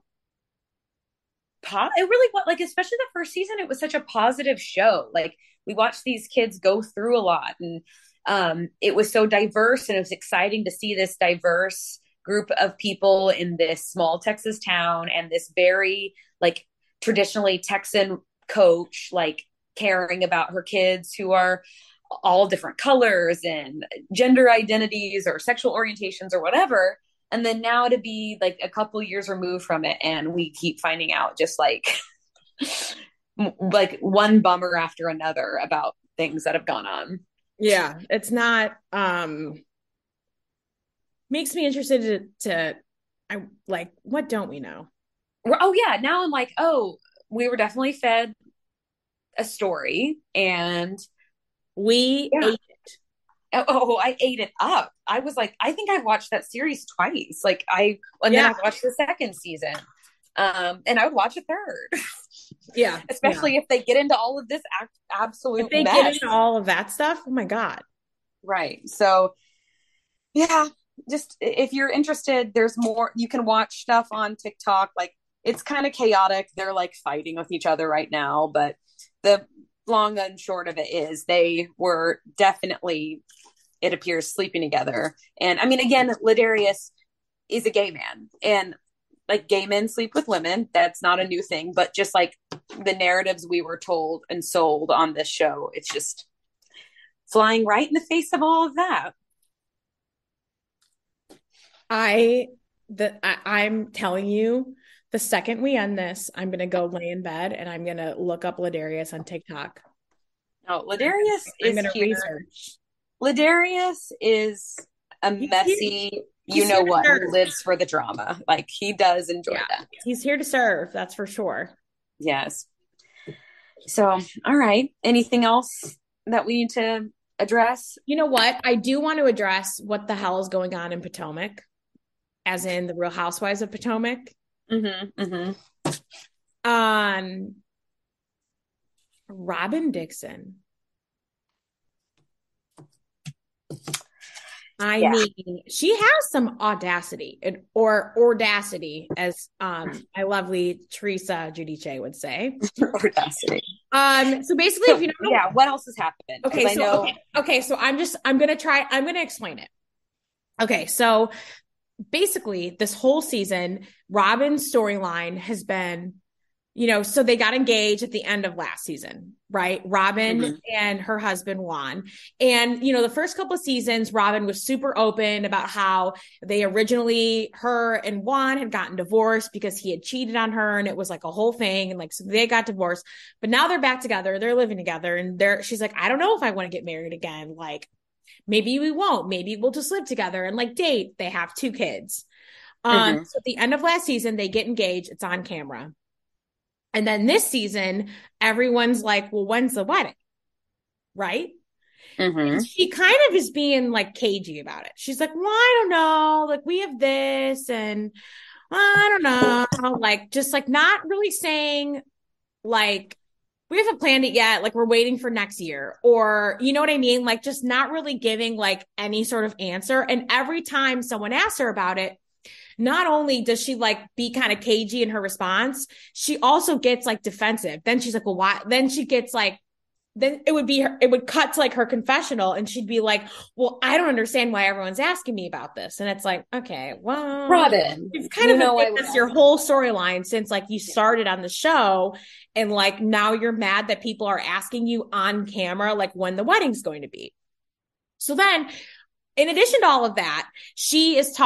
really was like, especially the first season, it was such a positive show. Like we watched these kids go through a lot, and it was so diverse, and it was exciting to see this diverse group of people in this small Texas town, and this very like traditionally Texan coach, like caring about her kids who are all different colors and gender identities or sexual orientations or whatever. And then now to be like a couple years removed from it, and we keep finding out just like like one bummer after another about things that have gone on. Yeah, it's not makes me interested to I like, what don't we know? Oh yeah, now I'm like, oh, we were definitely fed a story, and we ate it. Oh, I ate it up. I was like, I think I watched that series twice. Like then I watched the second season. And I would watch a third. Yeah. Especially if they get into all of this absolute if they mess. get into all of that stuff, oh my God. Right. So, yeah, just if you're interested, there's more. You can watch stuff on TikTok. Like, it's kind of chaotic. They're like fighting with each other right now. But the long and short of it is they were definitely, it appears, sleeping together. And I mean, again, Ladarius is a gay man. And like, gay men sleep with women. That's not a new thing. But just like the narratives we were told and sold on this show, it's just flying right in the face of all of that. I'm telling you, the second we end this, I'm going to go lay in bed and I'm going to look up Ladarius on TikTok. Oh, Ladarius is going to here. Research. Ladarius is a messy, you know what, who lives for the drama. Like, he does enjoy that. He's here to serve. That's for sure. Yes. So, all right. Anything else that we need to address? You know what? I do want to address what the hell is going on in Potomac, as in the Real Housewives of Potomac. Robin Dixon. I mean, she has some audacity, or audacity, as my lovely Teresa Giudice would say. Audacity. So basically, if you don't know, what else has happened? Okay, so I'm gonna explain it. Okay, so basically, this whole season, Robin's storyline has been, so they got engaged at the end of last season, right? Robin and her husband, Juan. And, the first couple of seasons, Robin was super open about how they originally, her and Juan had gotten divorced because he had cheated on her, and it was like a whole thing. And like, so they got divorced, but now they're back together. They're living together, and she's like, I don't know if I want to get married again. Like, maybe we won't. Maybe we'll just live together and like date. They have 2 kids. So at the end of last season, they get engaged. It's on camera. And then this season, everyone's like, well, when's the wedding? Right? And she kind of is being like cagey about it. She's like, well, I don't know. Like, we have this, and I don't know. Like, just like not really saying like, we haven't planned it yet. Like, we're waiting for next year, or, you know what I mean? Like, just not really giving like any sort of answer. And every time someone asks her about it, not only does she like be kind of cagey in her response, she also gets like defensive. Then she's like, well, why? Then she gets like, then it would cut to like her confessional, and she'd be like, well, I don't understand why everyone's asking me about this. And it's like, okay, well, Robin, it's kind of this your whole storyline since like you started on the show, and like now you're mad that people are asking you on camera like when the wedding's going to be. So then, in addition to all of that, she is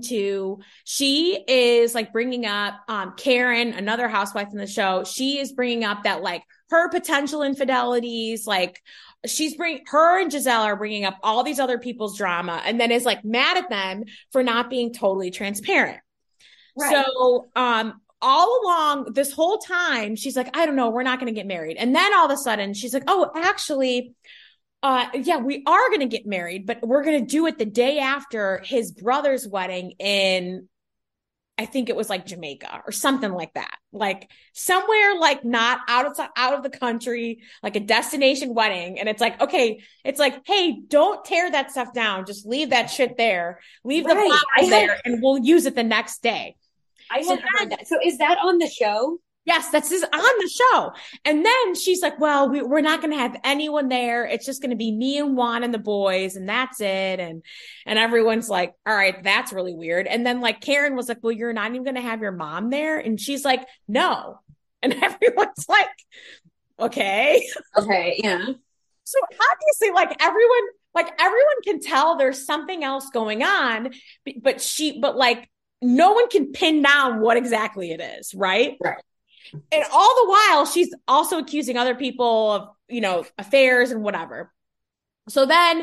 like bringing up Karen, another housewife in the show. She is bringing up that like her potential infidelities, like her and Giselle are bringing up all these other people's drama, and then is like mad at them for not being totally transparent. Right. So, all along this whole time, she's like, I don't know, we're not going to get married. And then all of a sudden she's like, oh, actually, we are going to get married, but we're going to do it the day after his brother's wedding in, I think it was like Jamaica or something like that. Like somewhere like not out of the country, like a destination wedding. And it's like, okay, it's like, hey, don't tear that stuff down. Just leave that shit there. Leave the flowers there, and we'll use it the next day. I had heard that. So is that on the show? Yes, that's on the show. And then she's like, well, we're not going to have anyone there. It's just going to be me and Juan and the boys, and that's it. And everyone's like, all right, that's really weird. And then like Karen was like, well, you're not even going to have your mom there? And she's like, no. And everyone's like, okay. Okay, yeah. So obviously like everyone can tell there's something else going on, but like no one can pin down what exactly it is, right? Right. And all the while, she's also accusing other people of, affairs and whatever. So then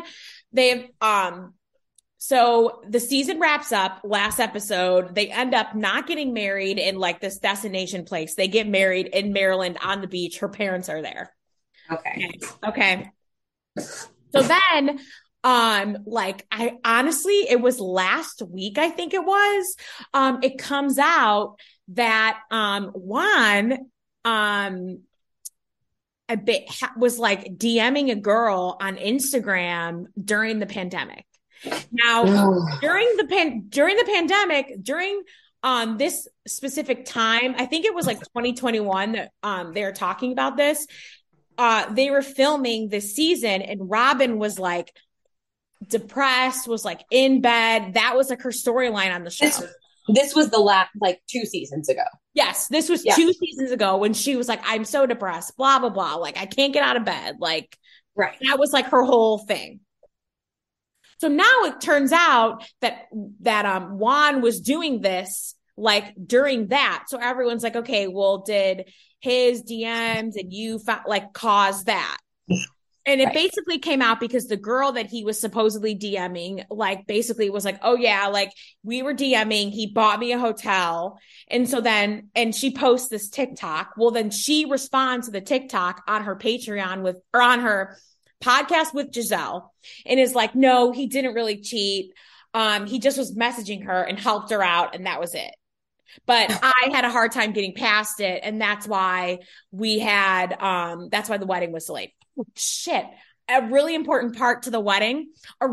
so the season wraps up last episode. They end up not getting married in like this destination place. They get married in Maryland on the beach. Her parents are there. Okay. So then, I honestly, it was last week, I think it was, it comes out that Juan was like DMing a girl on Instagram during the pandemic. Now, during the pandemic, during this specific time, I think it was like 2021 that they were talking about this. They were filming this season, and Robin was like depressed, was like in bed. That was like her storyline on the show. This was the last, like 2 seasons ago. Yes, this was 2 seasons ago when she was like, I'm so depressed, blah, blah, blah. Like, I can't get out of bed. Like, right. That was like her whole thing. So now it turns out that Juan was doing this like during that. So everyone's like, okay, well, did his DMs and you cause that? And it basically came out because the girl that he was supposedly DMing, like, basically was like, oh yeah, like, we were DMing, he bought me a hotel. And so then, and she posts this TikTok. Well, then she responds to the TikTok on her Patreon on her podcast with Giselle, and is like, no, he didn't really cheat. He just was messaging her and helped her out, and that was it. But I had a hard time getting past it, and that's why that's why the wedding was delayed. Oh, shit. A really important part to the wedding,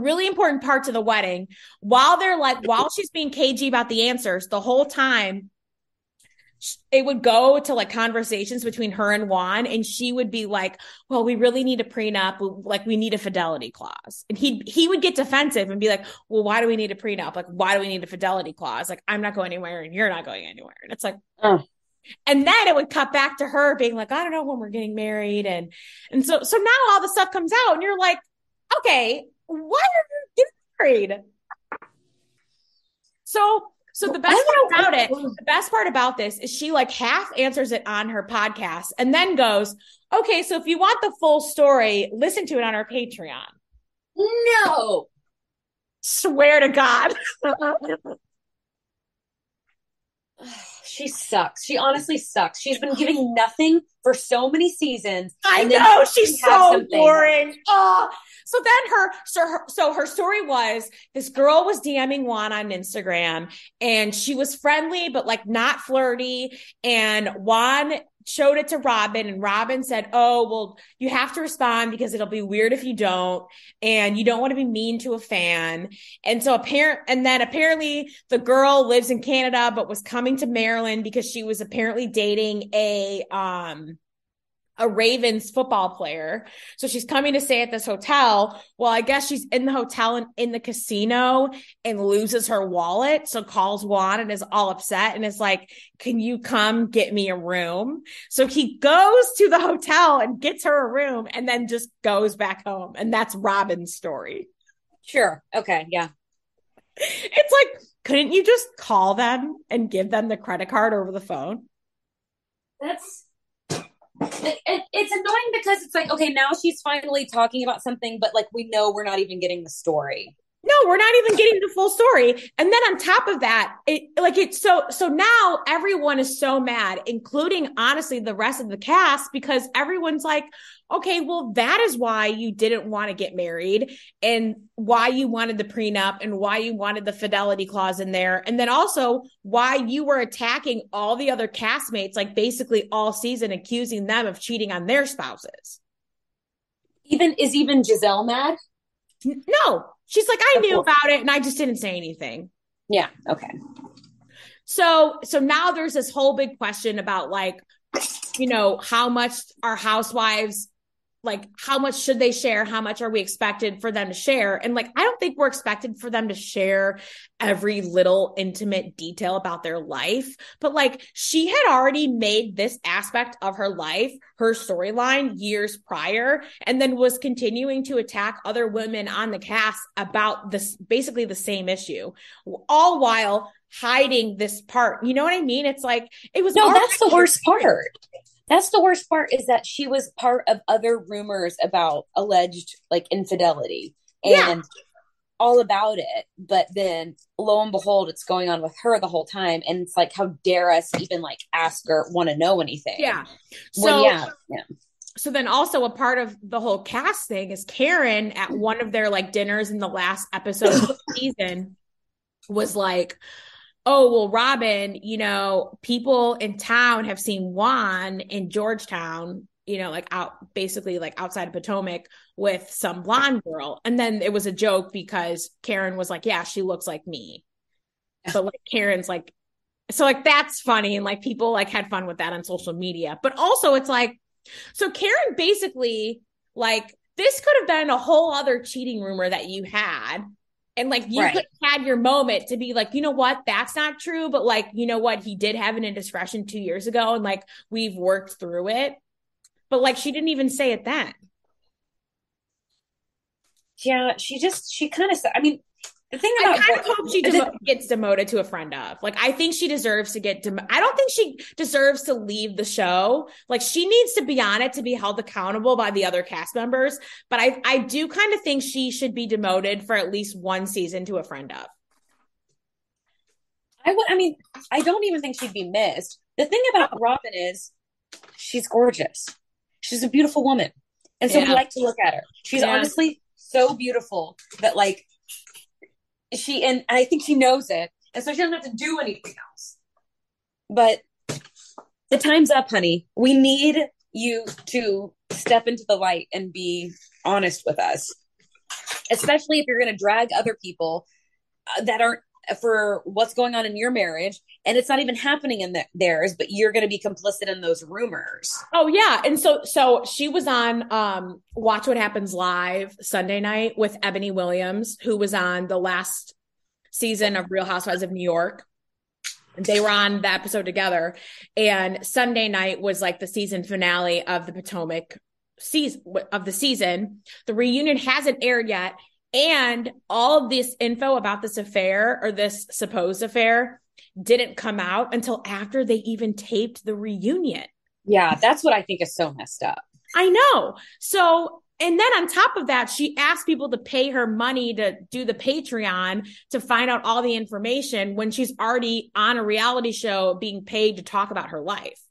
while she's being cagey about the answers, the whole time it would go to like conversations between her and Juan, and she would be like, well, we really need a prenup. Like, we need a fidelity clause. And he would get defensive and be like, well, why do we need a prenup? Like, why do we need a fidelity clause? Like, I'm not going anywhere and you're not going anywhere. And it's like, and then it would cut back to her being like, I don't know when we're getting married. And so now all the stuff comes out and you're like, okay, why are you getting married? So the best part about this is she like half answers it on her podcast and then goes, okay, so if you want the full story, listen to it on our Patreon. No. Swear to God. She sucks. She honestly sucks. She's been giving nothing for so many seasons. I know, she's so boring. Oh. So then her story was, this girl was DMing Juan on Instagram, and she was friendly, but like not flirty. And Juan showed it to Robin, and Robin said, oh, well, you have to respond because it'll be weird if you don't. And you don't want to be mean to a fan. And so apparently the girl lives in Canada, but was coming to Maryland because she was apparently dating a Ravens football player. So she's coming to stay at this hotel. Well, I guess she's in the hotel and in the casino and loses her wallet. So calls Juan and is all upset and is like, can you come get me a room? So he goes to the hotel and gets her a room and then just goes back home. And that's Robin's story. Sure. Okay. Yeah. It's like, couldn't you just call them and give them the credit card over the phone? It's annoying because it's like, okay, now she's finally talking about something, but like, we know we're not even getting the story. No, we're not even getting the full story. And then on top of that, so now everyone is so mad, including honestly the rest of the cast, because everyone's like, okay, well, that is why you didn't want to get married and why you wanted the prenup and why you wanted the fidelity clause in there. And then also why you were attacking all the other castmates, like basically all season, accusing them of cheating on their spouses. Is even Giselle mad? No. She's like, I knew about it and I just didn't say anything. Yeah. Okay. So now there's this whole big question about like, you know, how much are housewives, like how much should they share? How much are we expected for them to share? And like, I don't think we're expected for them to share every little intimate detail about their life, but like she had already made this aspect of her life, her storyline years prior, and then was continuing to attack other women on the cast about this, basically the same issue, all while hiding this part. You know what I mean? It's like, it was. No, that's the worst part. That's the worst part, is that she was part of other rumors about alleged like infidelity and all about it. But then lo and behold, it's going on with her the whole time. And it's like, how dare us even like ask or want to know anything? Yeah. So then also a part of the whole cast thing is Karen at one of their like dinners in the last episode of the season was like, oh, well, Robin, people in town have seen Juan in Georgetown, like outside of Potomac with some blonde girl. And then it was a joke because Karen was like, yeah, she looks like me. But like Karen's like, so like that's funny. And like people like had fun with that on social media. But also it's like, so Karen basically like, this could have been a whole other cheating rumor that you had. And like, you could have had your moment to be like, you know what, that's not true. But like, you know what, he did have an indiscretion 2 years ago. And like, we've worked through it. But like, she didn't even say it then. Yeah, she kind of said, I mean, the thing about I kind of hope she gets demoted to a friend of. Like, I think she deserves to get I don't think she deserves to leave the show. Like, she needs to be on it to be held accountable by the other cast members. But I do kind of think she should be demoted for at least one season to a friend of. I mean, I don't even think she'd be missed. The thing about Robin is she's gorgeous. She's a beautiful woman. And so we like to look at her. She's honestly so beautiful that like, and I think she knows it, and so she doesn't have to do anything else. But the time's up, honey. We need you to step into the light and be honest with us, especially if you're going to drag other people that aren't for what's going on in your marriage, and it's not even happening in theirs, but you're going to be complicit in those rumors. Oh yeah. And so she was on Watch What Happens Live Sunday night with Ebony Williams, who was on the last season of Real Housewives of New York. They were on the episode together, and Sunday night was like the season finale of the Potomac season of the season. The reunion hasn't aired yet. And all of this info about this affair or this supposed affair didn't come out until after they even taped the reunion. Yeah, that's what I think is so messed up. I know. So, and then on top of that, she asked people to pay her money to do the Patreon to find out all the information when she's already on a reality show being paid to talk about her life.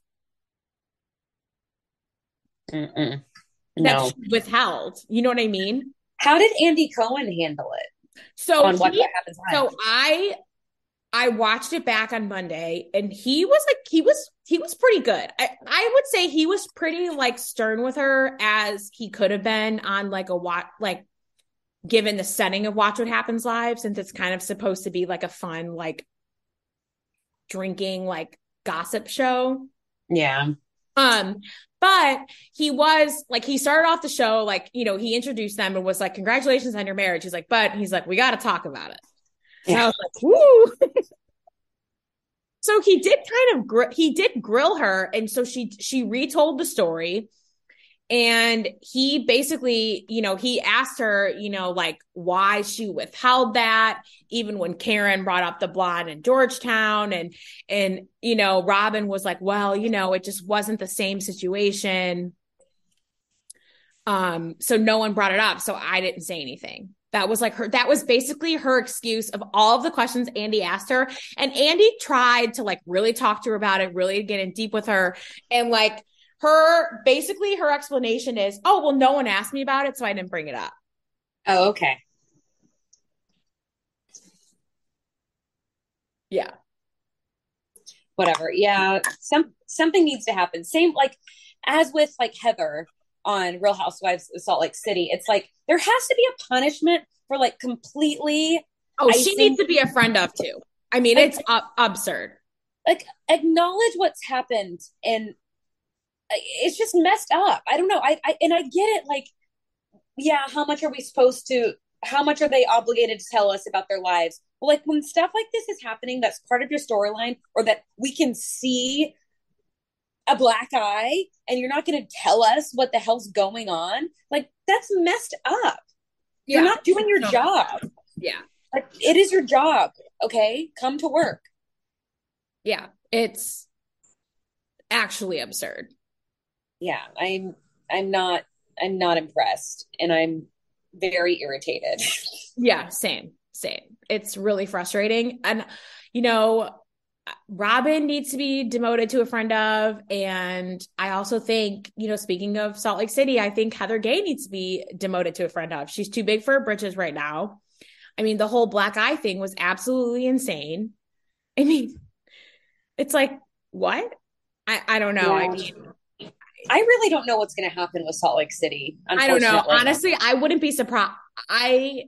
No. That's withheld. You know what I mean? How did Andy Cohen handle it? So on What Happens Live? So I watched it back on Monday, and he was pretty good. I would say he was pretty like stern with her as he could have been on like given the setting of Watch What Happens Live, since it's kind of supposed to be like a fun like drinking like gossip show. Yeah. But he was like, he started off the show, like, he introduced them and was like, congratulations on your marriage. He's like, we got to talk about it. Yeah. And I was like, woo. So he did he did grill her. And so she retold the story. And he basically, he asked her, like why she withheld that, even when Karen brought up the blonde in Georgetown, and Robin was like, well, it just wasn't the same situation. So no one brought it up. So I didn't say anything. That was basically her excuse of all of the questions Andy asked her. And Andy tried to like really talk to her about it, really get in deep with her. And like, her explanation is, oh, well, no one asked me about it, so I didn't bring it up. Oh, okay. Yeah. Whatever. Yeah. Something needs to happen. Same, like, as with, like, Heather on Real Housewives of Salt Lake City. It's like, there has to be a punishment for, like, completely... Oh, she needs to be a friend of, too. I mean, it's absurd. Like, acknowledge what's happened, and it's just messed up. I don't know. I get it. Like, yeah, how much are they obligated to tell us about their lives? Well, like when stuff like this is happening, that's part of your storyline, or that we can see a black eye and you're not going to tell us what the hell's going on. Like, that's messed up. Yeah. You're not doing your job. Yeah. Like, it is your job. Okay. Come to work. Yeah. It's actually absurd. Yeah, I'm not impressed, and I'm very irritated. Yeah, same. It's really frustrating. And, Robin needs to be demoted to a friend of. And I also think, speaking of Salt Lake City, I think Heather Gay needs to be demoted to a friend of. She's too big for her britches right now. I mean, the whole black eye thing was absolutely insane. I mean, it's like, what? I don't know. Yeah. I mean, I really don't know what's going to happen with Salt Lake City. I don't know. Honestly, I wouldn't be surprised. I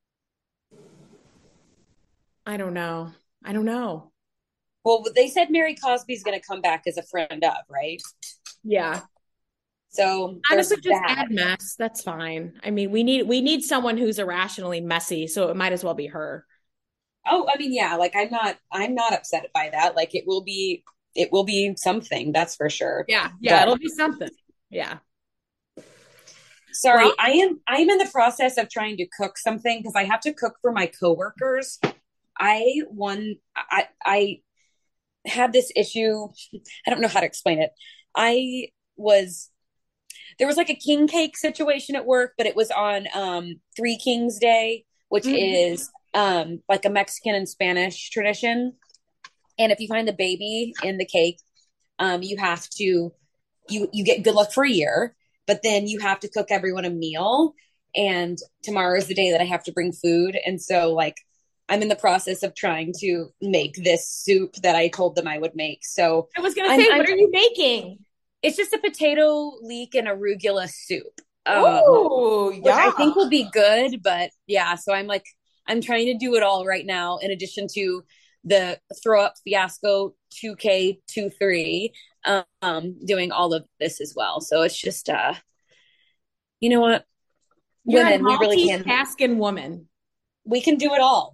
don't know. I don't know. Well, they said Mary Cosby's going to come back as a friend of, right? Yeah. So honestly, just add mess. That's fine. I mean, we need someone who's irrationally messy, so it might as well be her. Oh, I mean, yeah. Like I'm not upset by that. Like it will be something, that's for sure. Yeah, it'll be something. Yeah. Sorry, well, I'm in the process of trying to cook something because I have to cook for my coworkers. I had this issue. I don't know how to explain it. There was like a king cake situation at work, but it was on Three Kings Day, which is like a Mexican and Spanish tradition. And if you find the baby in the cake, you have to, you get good luck for a year, but then you have to cook everyone a meal. And tomorrow is the day that I have to bring food. And so like, I'm in the process of trying to make this soup that I told them I would make. So I was going to say, what are you making? It's just a potato, leek, and arugula soup. Oh, yeah. Which I think will be good. But yeah, so I'm trying to do it all right now, in addition to the Throw Up Fiasco 2K23, doing all of this as well. So it's just, you know what? You're women, we really can. Multitasking woman. We can do it all,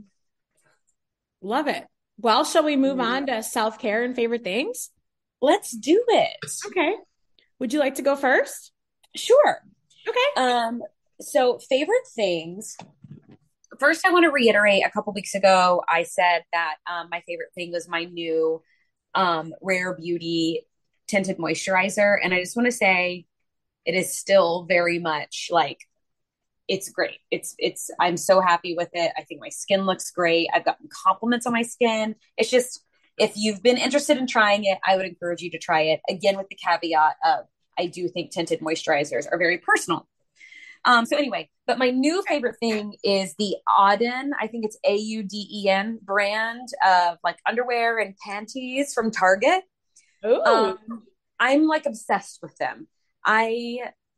Love it. Well, shall we move on to self-care and favorite things? Let's do it. Okay. Would you like to go first? Sure. Okay. So favorite things. First, I want to reiterate, a couple weeks ago, I said that my favorite thing was my new Rare Beauty tinted moisturizer. And I just want to say it is still very much like, it's great. I'm so happy with it. I think my skin looks great. I've gotten compliments on my skin. It's just, if you've been interested in trying it, I would encourage you to try it. Again, with the caveat of, I do think tinted moisturizers are very personal. So anyway, but my new favorite thing is the Auden, I think it's Auden brand of like underwear and panties from Target. I'm like obsessed with them. I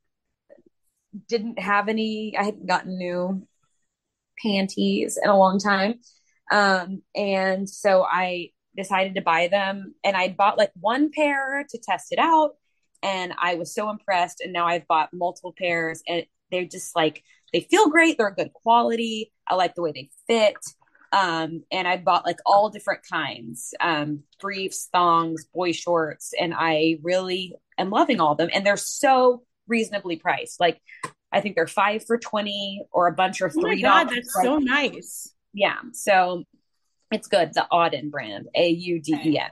hadn't gotten new panties in a long time. And so I decided to buy them, and I bought like one pair to test it out. And I was so impressed. And now I've bought multiple pairs, and they're just like, they feel great. They're good quality. I like the way they fit. And I bought like all different kinds, briefs, thongs, boy shorts. And I really am loving all of them. And they're so reasonably priced. Like, I think they're 5 for $20 or a bunch are $3. Oh my God, that's so nice. Yeah. So it's good. The Auden brand, Auden. Okay.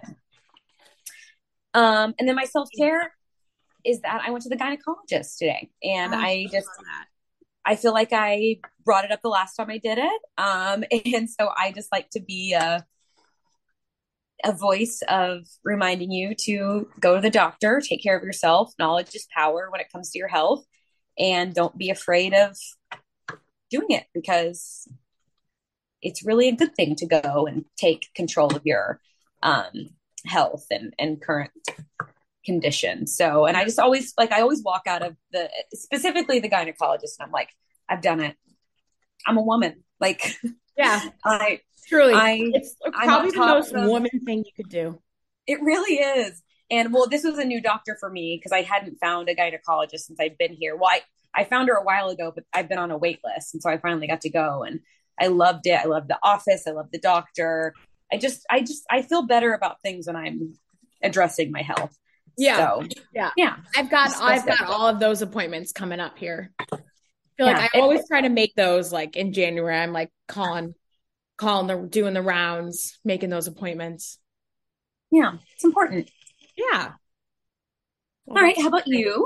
And then my self-care is that I went to the gynecologist today, and I feel like I brought it up the last time I did it. And so I just like to be a voice of reminding you to go to the doctor, take care of yourself. Knowledge is power when it comes to your health, and don't be afraid of doing it, because it's really a good thing to go and take control of your health and current condition. So, and I just always I always walk out of specifically the gynecologist, and I'm like, I've done it. I'm a woman. Like, yeah, it's probably the most woman thing you could do. It really is. And well, this was a new doctor for me because I hadn't found a gynecologist since I'd been here. Well, I found her a while ago, but I've been on a wait list. And so I finally got to go, and I loved it. I loved the office. I loved the doctor. I feel better about things when I'm addressing my health. Yeah. So, yeah. I've got all of those appointments coming up here. I feel like I always try to make those like in January. I'm like calling doing the rounds, making those appointments. Yeah. It's important. Yeah. All right. How about you?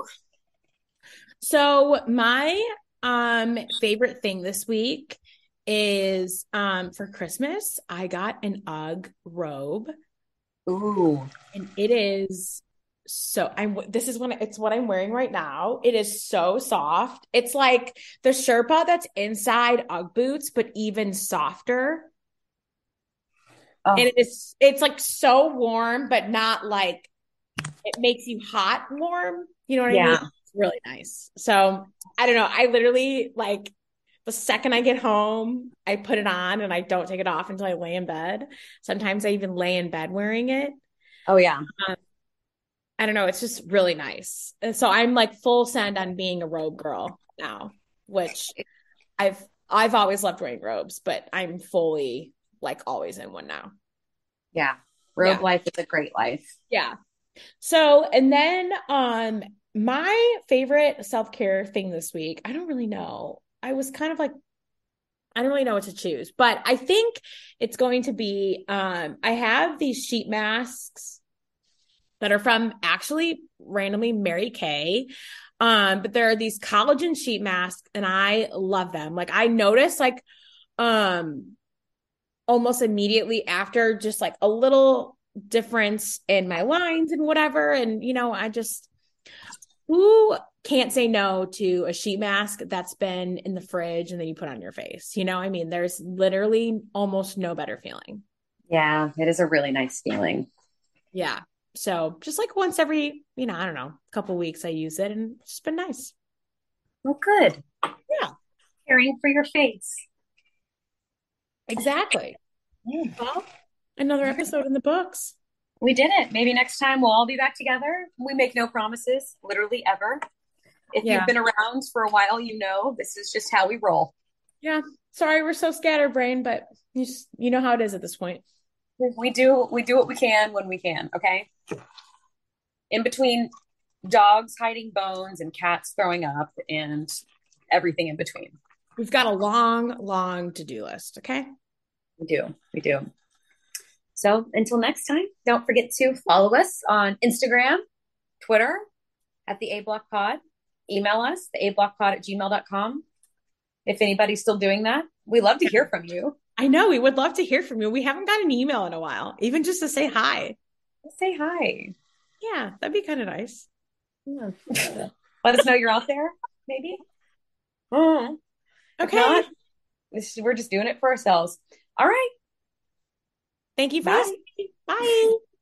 So my favorite thing this week is for Christmas, I got an UGG robe. Ooh. And it is it's what I'm wearing right now. It is so soft. It's like the Sherpa that's inside UGG boots, but even softer. And it's like so warm, but not like it makes you hot warm. You know what I mean? It's really nice. So I don't know. I literally like the second I get home, I put it on and I don't take it off until I lay in bed. Sometimes I even lay in bed wearing it. Oh yeah. I don't know. It's just really nice. And so I'm like full send on being a robe girl now, which I've always loved wearing robes, but I'm fully like always in one now. Yeah. Robe life is a great life. Yeah. So, and then my favorite self-care thing this week, I don't really know. I was kind of like, I don't really know what to choose, but I think it's going to be, I have these sheet masks that are from actually randomly Mary Kay. But there are these collagen sheet masks and I love them. Like I noticed like, almost immediately after just like a little difference in my lines and whatever. And, you know, who can't say no to a sheet mask that's been in the fridge and then you put on your face? You know, I mean, there's literally almost no better feeling. Yeah, it is a really nice feeling. Yeah. So just like once every, you know, I don't know, a couple of weeks I use it and it's just been nice. Well, good. Yeah. Caring for your face. Exactly. Yeah. Well, another episode in the books. We did it. Maybe next time we'll all be back together. We make no promises, literally ever. If you've been around for a while, you know this is just how we roll. Yeah. Sorry, we're so scatterbrained, but you know how it is at this point. We do what we can when we can, okay? In between dogs hiding bones and cats throwing up and everything in between. We've got a long, long to-do list, okay? We do. So until next time, don't forget to follow us on Instagram, Twitter, at the A-Block Pod. Email us, theablockpod@gmail.com. If anybody's still doing that, we love to hear from you. I know, we would love to hear from you. We haven't got an email in a while, even just to say hi. Say hi. Yeah, that'd be kind of nice. Yeah. Let us know you're out there, maybe. Okay. Not, we're just doing it for ourselves. All right. Thank you for Bye. listening. Bye.